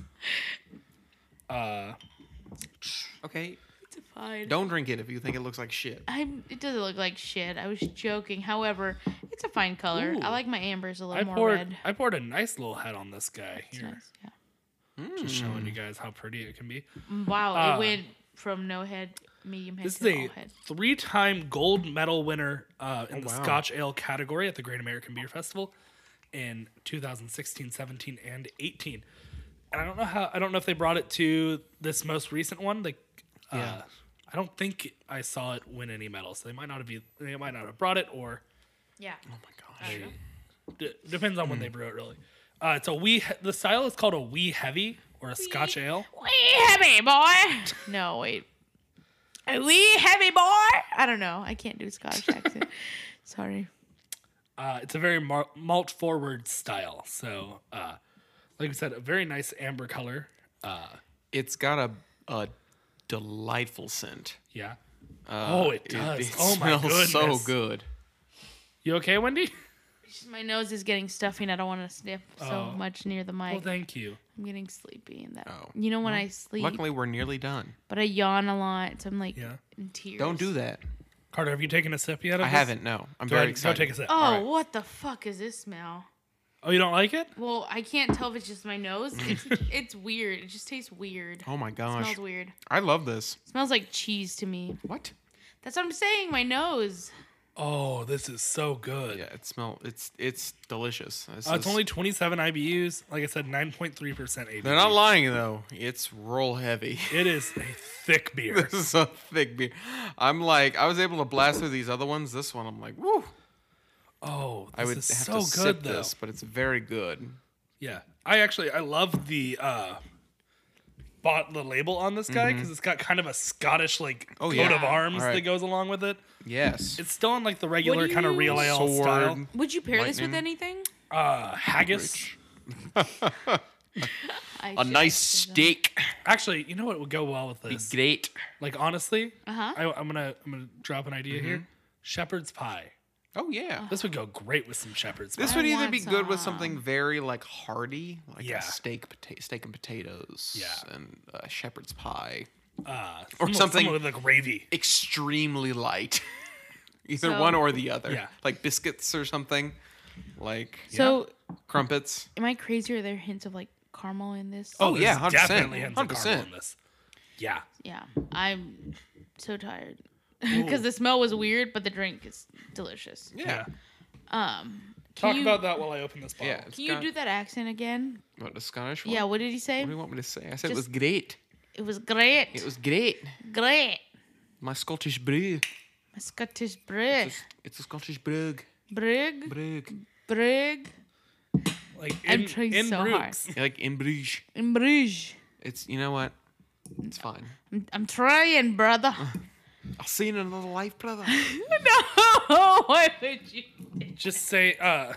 Okay. It's fine. Don't drink it if you think it looks like shit. It doesn't look like shit. I was joking. However, it's a fine color. Ooh. I like my ambers a I little more poured red. I poured a nice little head on this guy It's here. nice. Yeah. Just showing you guys how pretty it can be. Wow, it went from no head, medium head This is to a all head. 3-time gold medal winner in the wow. Scotch Ale category at the Great American Beer Festival in 2016, 17, and 18. And I don't know if they brought it to this most recent one. Like, I don't think I saw it win any medals. They might not have brought it, or Yeah. Oh my gosh. depends on when they brew it. Really, it's the style is called a wee heavy or a Scotch ale. Wee heavy boy. No, wait. A wee heavy boy. I don't know. I can't do Scottish accent. Sorry. It's a very malt forward style. So, like we said, a very nice amber color. It's got a delightful scent. Yeah. It does. It Oh my smells goodness. so good. You okay, Wendy? My nose is getting stuffy and I don't want to sniff so much near the mic. Well, thank you. I'm getting sleepy and that. Oh. You know when I sleep, Luckily, we're nearly done. but I yawn a lot, so I'm like Yeah. in tears. Don't do that. Carter, have you taken a sip yet? Of I this? haven't. No, I'm Go very ahead, excited. Go take a sip. Oh, All right. what the fuck is this smell? Oh, you don't like it? Well, I can't tell if it's just my nose. It's weird. It just tastes weird. Oh my It gosh, smells weird. I love this. It smells like cheese to me. What? That's what I'm saying. My nose. Oh, this is so good. Yeah, it's delicious. It's only 27 IBUs. Like I said, 9.3% ABV. They're not lying though. It's roll heavy. It is a thick beer. This is a thick beer. I was able to blast through these other ones. This one, I'm like, woo. Oh, this I would is have so to good sip though. this, but it's very good. Yeah, I love the bought the label on this guy because it's got kind of a Scottish Oh, coat yeah. of arms All right. that goes along with it. Yes. It's still in like the regular do kind of you- real ale Sword. style. Would you pair this with Lightning. anything? Haggis. A nice steak. Actually, you know what would go well with Be this? great. Like honestly, Uh-huh. I'm gonna drop an idea here. Shepherd's pie. Oh yeah. This would go great with some shepherd's pie. This I would either want be good with some. something very like hearty, like Yeah. a steak and potatoes, Yeah. and shepherd's pie. Or something- with like gravy. Extremely light. Either So- one or the other. Yeah. Like biscuits or something. Like So, crumpets. am I crazy or are there hints of like caramel in this? Oh, yeah, there's 100%, definitely hints of caramel 100%. in this. Yeah. Yeah, I'm so tired because the smell was weird, but the drink is delicious. Yeah. Talk you- about that while I open this bottle. Yeah. it's Can you got- do that accent again? What, the Scottish one? Yeah, what did he say? What do you want me to say? I said it was Just- great. It was great. It was great. Great. My Scottish brew. A Scottish brig. It's a Scottish brug. Brig. Brug. Brig. Like I'm in, trying in so hard. Bruges. Like in Bruges. In Bruges. It's, you know what? It's fine. I'm trying, brother. I'll see you in another life, brother. No. Why would you? Just say, No.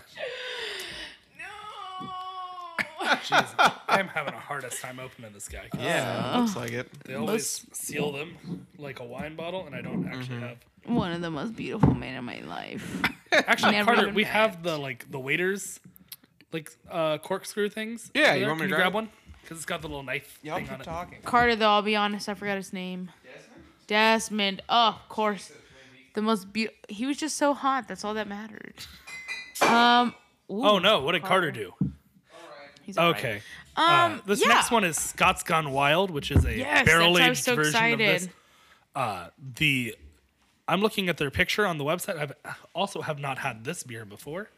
jeez, I'm having a hardest time opening this guy. 'Cause Yeah, looks like it. They always seal them like a wine bottle, and I don't actually have. One of the most beautiful men in my life. Actually, Never Carter, even we met. have the waiters, like corkscrew things. Yeah, over you there. want me Can to you grab grab one? Because it's got the little knife thing on it. talking. Carter, though, I'll be honest, I forgot his name. Desmond. Oh, of course. The most beautiful. He was just so hot. That's all that mattered. Ooh, Oh no! What did Carter do? he's all right. Okay. This yeah. next one is Scott's Gone Wild, which is a Yes, barrel that's why I aged was so version excited. of this. I'm looking at their picture on the website. Have not had this beer before.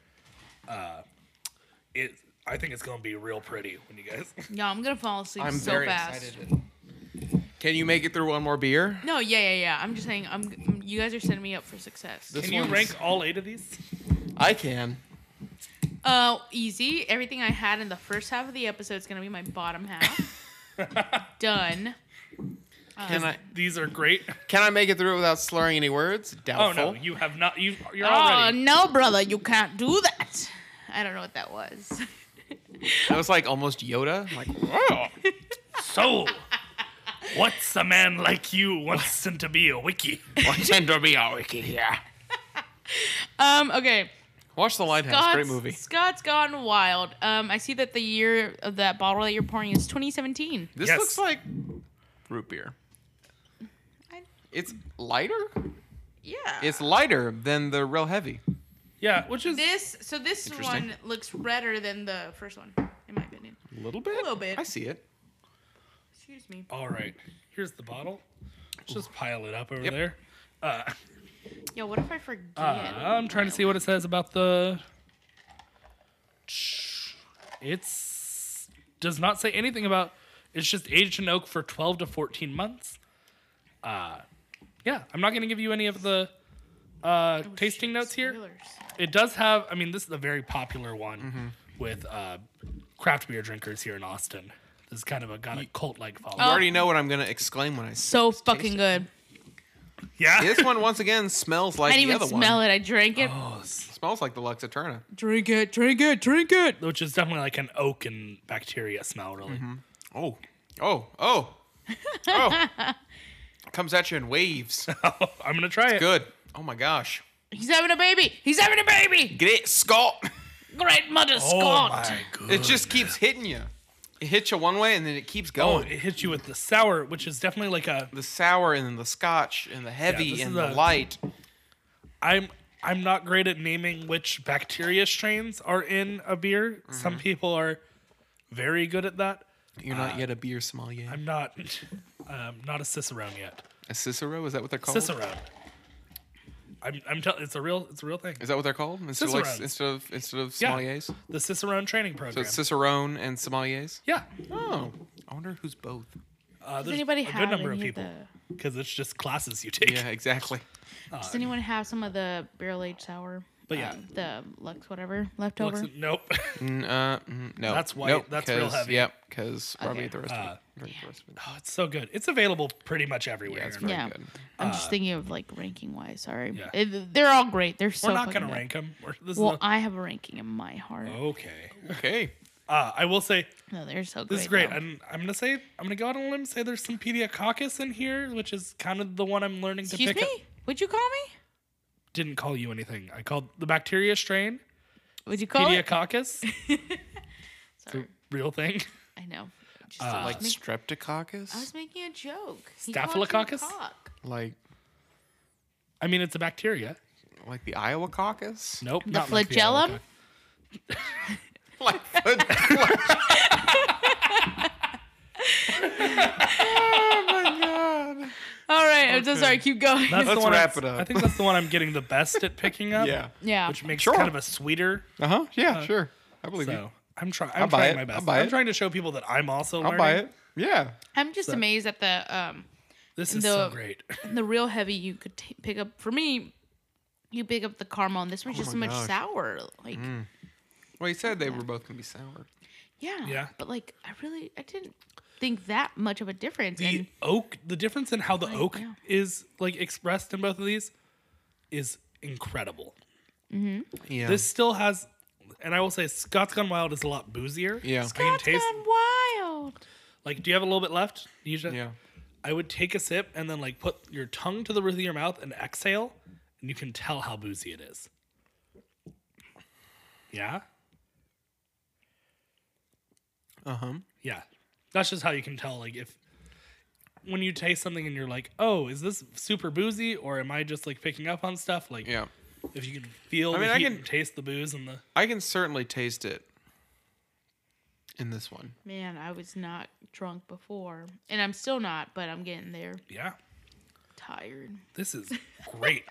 I think it's gonna be real pretty when you guys. Yeah, I'm gonna fall asleep I'm so very fast. excited. Can you make it through one more beer? No, yeah. I'm just saying, you guys are setting me up for success. This Can you one's- rank all 8 of these? I can. Easy. Everything I had in the first half of the episode is gonna be my bottom half. Done. These are great. Can I make it through without slurring any words? Oh Doubtful. no, you have not. You're Oh already. no, brother, you can't do that. I don't know what that was. That was like almost Yoda. Like, whoa. So, what's a man like you wants to be a wiki? What's to be a wiki here? Okay. Watch The Lighthouse. Great movie. Scott's Gone Wild. I see that the year of that bottle that you're pouring is 2017. This Yes. looks like root beer. It's lighter? Yeah. It's lighter than the real heavy. Yeah, which is this Interesting. one looks redder than the first one, in my opinion. A little bit? A little bit. I see it. Excuse me. all right. Here's the bottle. Let's just pile it up over Yep. there. Yo, what if I forget? I'm trying to see what it says about the. It's does not say anything about. It's just aged in oak for 12 to 14 months. Yeah, I'm not going to give you any of the tasting notes here. Spoilers. It does have. I mean, this is a very popular one with craft beer drinkers here in Austin. This is kind of got a cult-like You following. already know what I'm going to exclaim when I So taste fucking it. good. Yeah. This one, once again, smells like I didn't the even other smell one. it. I drank it. Oh, Smells like the Lux Eterna. Drink it. Drink it. Drink it. which is definitely like an oak and bacteria smell, really. Oh. Oh. Oh. Oh. Comes at you in waves. I'm gonna try it. Good. Oh my gosh. He's having a baby. He's having a baby. Great Scott. Great mother Oh Scott. my god! It just keeps hitting you. It hits you one way and then it keeps Oh, going. it hits you with the sour, which is definitely like a. The sour and then the scotch and the heavy this and is the a- light. I'm not great at naming which bacteria strains are in a beer. Some people are very good at that. You're not yet a beer sommelier. I'm not. Not a cicerone yet. A Cicero? Is that what they're called? Cicerone. I'm telling. It's a real thing. Is that what they're called? Instead of, Cicerones. instead of Yeah. sommeliers? The Cicerone training So program. it's Cicerone and sommeliers? Yeah. Oh. I wonder who's both. Does There's anybody a have good number of any people the? because it's just classes you take. Yeah, exactly. Does anyone have some of the barrel aged sour? But yeah. The Lux whatever left over. Nope. No. That's white. Nope, That's real 'cause- heavy. Yep, because Robbie Okay. ate the rest of it. Drank the rest of it. Oh, it's so good. It's available pretty much everywhere. Yeah, it's here. very Yeah. good. I'm just thinking of like ranking wise. Sorry, Yeah. They're all great. They're so. We're not fucking gonna good. rank them. This Well, is I have a ranking in my heart. okay. Okay. I will say No, they're so great. this is great. though. And I'm gonna go out on a limb and say there's some Pediococcus in here, which is kind of the one I'm learning Excuse to pick me? up. Would you call me? Didn't call you anything. I called the bacteria strain Would you call it? Pediococcus. Sorry, Real thing. I know. Just Like I was streptococcus? making a joke. He called you a Staphylococcus? cock. Like I mean, it's a bacteria. the Iowa caucus? Nope. The not like flagellum? Like Oh sorry, keep going. That's the Let's one wrap it up. I think that's the one I'm getting the best at picking up. Yeah. Which makes Sure. it kind of a sweeter. Yeah, sure. I believe you. So I'm trying. I'll I'm buy trying it. my I'll best. buy I'm it. trying to show people that I'm also learning. I'll buy it. Yeah. I'm just amazed at This is the so great. the real heavy you could pick up. For me, you pick up the caramel, and this one's just so my much gosh. sour. Like, Well, he said they were both gonna be sour. yeah. Yeah. But like, I didn't think that much of a difference. The And oak, the difference in how the oak yeah. is like expressed in both of these is incredible. Yeah. This still has, and I will say, Scott's Gone Wild is a lot boozier. Yeah. I can Scott's taste. Gone Wild. Like, do you have a little bit left? Yeah. I would take a sip and then like put your tongue to the roof of your mouth and exhale, and you can tell how boozy it is. Yeah. Yeah. That's just how you can tell. Like, if when you taste something and you're like, oh, is this super boozy, or am I just like picking up on stuff? Like, Yeah. if you can feel I mean, the I heat can- and taste the booze and the. I can certainly taste it in this one. Man, I was not drunk before, and I'm still not, but I'm getting there. Yeah. Tired. This is great.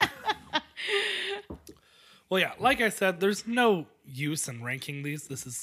Well, yeah, like I said, there's no use in ranking these. This is.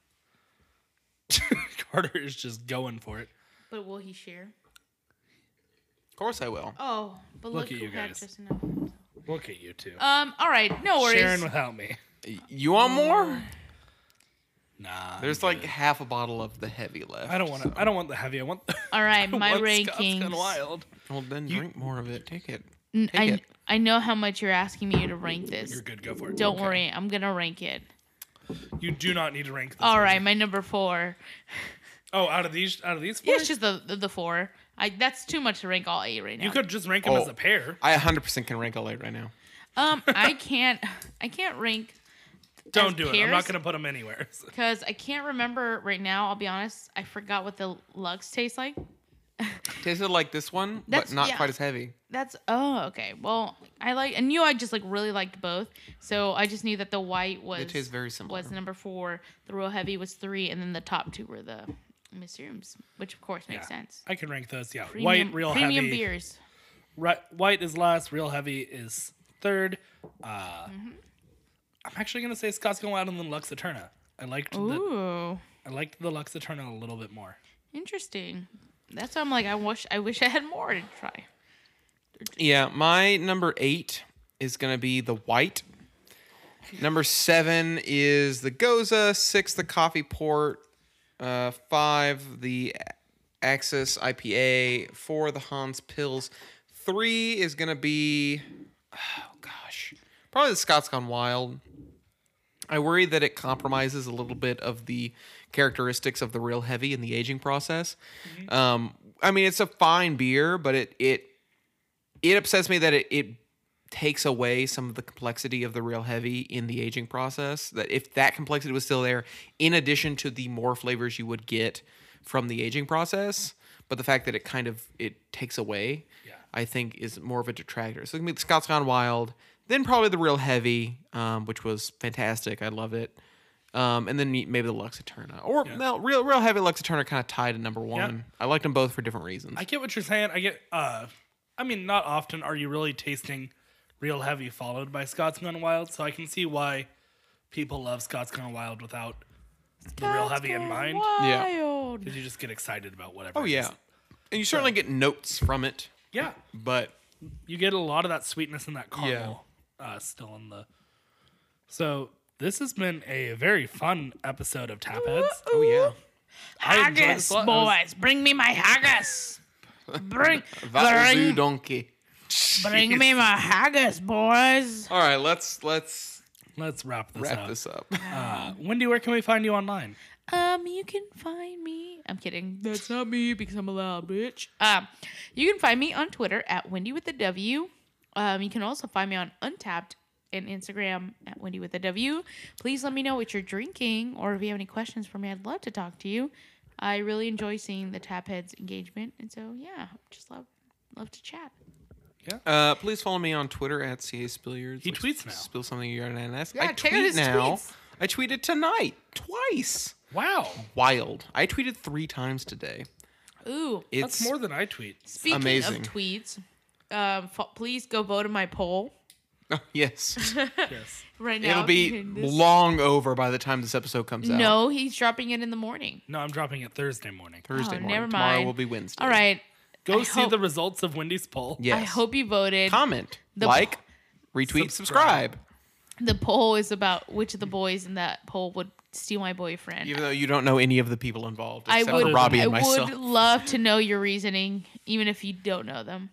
Carter is just going for it. But will he share? Of course I will. Oh, but Look look, at who you had guys. just enough. Look at you two. All right, no worries. Sharing without me. You want more? Nah. There's like half a bottle of the heavy left. I don't want to. I don't want the heavy. I want. All right, I my want Scott's Gone rankings. Wild. Well, then drink more of it. Take it. I I know how much you're asking me to rank this. You're good. Go for it. Don't Okay. worry, I'm gonna rank it. You do not need to rank this. All one. right, my number 4. Oh, out of these four, It's just the 4. That's too much to rank all 8 right now. you could just rank them Oh. as a pair. I 100% can rank all 8 right now. I can't rank. Don't do it. I'm not pairs? going to put them anywhere. Because I can't remember right now. I'll be honest. I forgot what the Lux tastes like. Tasted like this one, That's- but not yeah. quite as heavy. That's okay. Well, I knew I just like really liked both. So I just knew that the white was They taste very similar. was number 4. The real heavy was 3, and then the top 2 were the Mysteriums, which of course makes sense. I can rank those. Yeah, Premium, white, real premium heavy. beers. White is last. Real heavy is third. I'm actually going to say Scott's Gone Wild and then Lux Eterna. I liked Ooh, the Lux Eterna a little bit more. interesting. That's why I'm like, I wish I had more to try. Yeah, my number 8 is going to be the white. Number 7 is the Goza. 6, the Coffee Port. 5, the Axis IPA. 4, the Hans Pils. 3 is going to be, probably the Scott's Gone Wild. I worry that it compromises a little bit of the characteristics of the real heavy in the aging process. I mean, it's a fine beer, but it upsets me that it takes away some of the complexity of the real heavy in the aging process. That if that complexity was still there, in addition to the more flavors you would get from the aging process, but the fact that it takes away, I think is more of a detractor. So it's gonna be the Scott's Gone Wild, then probably the real heavy, which was fantastic. I love it. And then maybe the Lux Eterna, or no, real heavy Lux Eterna kind of tied at number 1. Yeah. I liked them both for different reasons. I get what you're saying. I mean, not often are you really tasting real heavy followed by Scott's Gone Wild, so I can see why people love Scott's Gone Wild without the real heavy in mind. Yeah. Wild. Because you just get excited about whatever. Oh it yeah, is. and you certainly get notes from it, Yeah. but You get a lot of that sweetness and that caramel still in the. So this has been a very fun episode of Tap Heads. oh yeah, I enjoyed Haggis, this a lot. I was- boys, bring me my haggis. Bring Vazu donkey. bring me my haggis, boys. All right, let's Let's wrap this wrap up. this up. Wendy, where can we find you online? You can find me. I'm kidding. That's not me because I'm a loud bitch. You can find me on Twitter at Wendy with the W. You can also find me on Untapped and Instagram at Wendy with the W. Please let me know what you're drinking, or if you have any questions for me, I'd love to talk to you. I really enjoy seeing the Tap Heads engagement, and so yeah, just love to chat. Please follow me on Twitter at CA Spilliards. He tweets now. Spill something you're an ask. Yeah, I check out tweet his now. tweets. I tweeted tonight twice. Wow. Wild. I tweeted 3 times today. Ooh, It's That's more than I tweet. speaking amazing. of tweets, please go vote in my poll Oh, yes. Yes. right now. It'll be in this- long over by the time this episode comes out. No, he's dropping it in the morning. No, I'm dropping it Thursday morning. Thursday Oh, morning. never Tomorrow mind. will be Wednesday. All right. Go I see hope- the results of Wendy's poll. Yes. I hope you voted. Comment, The- like, retweet, subscribe. The poll is about which of the boys in that poll would steal my boyfriend. Even though you don't know any of the people involved, I except would. for Robbie I and myself. would love to know your reasoning, even if you don't know them.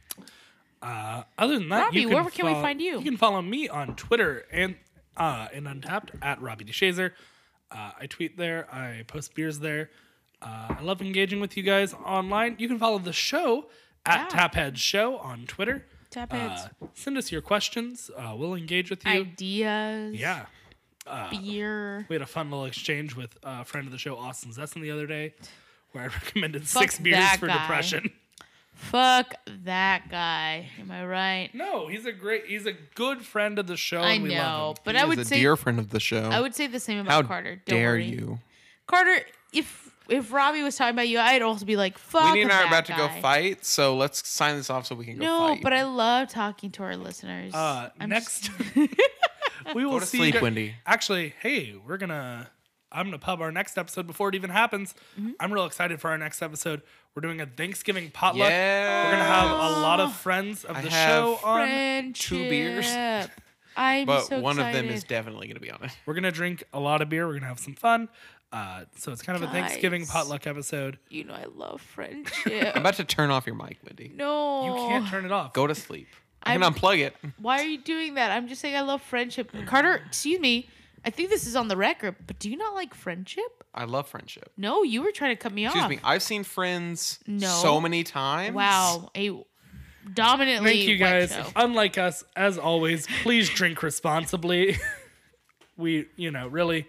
Other than that, Robbie, you can where can we find you? You can follow me on Twitter and in Untapped at Robbie DeShazer. I tweet there. I post beers there. I love engaging with you guys online. You can follow the show at Yeah. Tapheads Show on Twitter. Tap heads. Send us your questions. We'll engage with you. Ideas. Yeah. Beer. We had a fun little exchange with a friend of the show, Austin Zesson, the other day, where I recommended Fuck 6 beers that for guy. depression. Fuck that guy. Am I right? No, he's a good friend of the show. I and we know, love him. but He I is would a say dear friend of the show. I would say the same about How Carter. Don't dare worry. you? Carter, if Robbie was talking about you, I'd also be like, fuck Winnie and I are that about to go guy. fight, so let's sign this off so we can go No, fight. but I love talking to our listeners. I'm Next, just- we will Go to see. sleep, you guys- Wendy. Actually, hey, I'm gonna pub our next episode before it even happens. Mm-hmm. I'm real excited for our next episode. We're doing a Thanksgiving potluck. Yeah. We're gonna have a lot of friends of I the have show on. Friendship. 2 beers. I'm But so one excited. of them is definitely going to be on it. We're gonna drink a lot of beer. We're gonna have some fun. So it's kind of a Thanksgiving Guys. potluck episode. You know, I love friendship. I'm about to turn off your mic, Wendy. No. You can't turn it off. Go to sleep. I can I'm- unplug it. Why are you doing that? I'm just saying I love friendship. Carter, excuse me. I think this is on the record, but do you not like friendship? I love friendship. No, you were trying to cut me Excuse off. me. I've seen Friends No. so many times. Wow. A dominantly Thank you white guys. show. Unlike us, as always, please drink responsibly. We, really,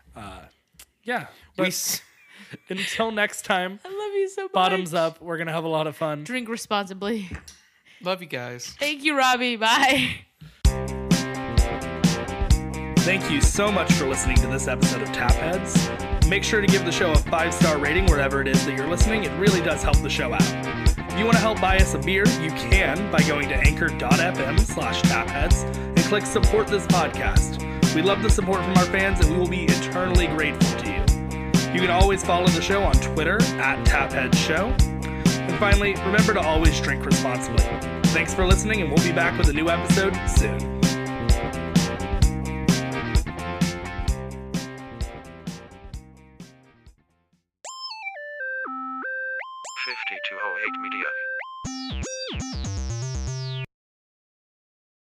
yeah. We But s- until next time, I love you so much. bottoms up. We're gonna have a lot of fun. Drink responsibly. love you guys. Thank you, Robbie. Bye. Thank you so much for listening to this episode of Tapheads. Make sure to give the show a 5-star rating wherever it is that you're listening. It really does help the show out. If you want to help buy us a beer, you can by going to anchor.fm/tapheads and click support this podcast. We love the support from our fans and we will be eternally grateful to you. You can always follow the show on Twitter @TapheadsShow. And finally, remember to always drink responsibly. Thanks for listening and we'll be back with a new episode soon. 5208 Media.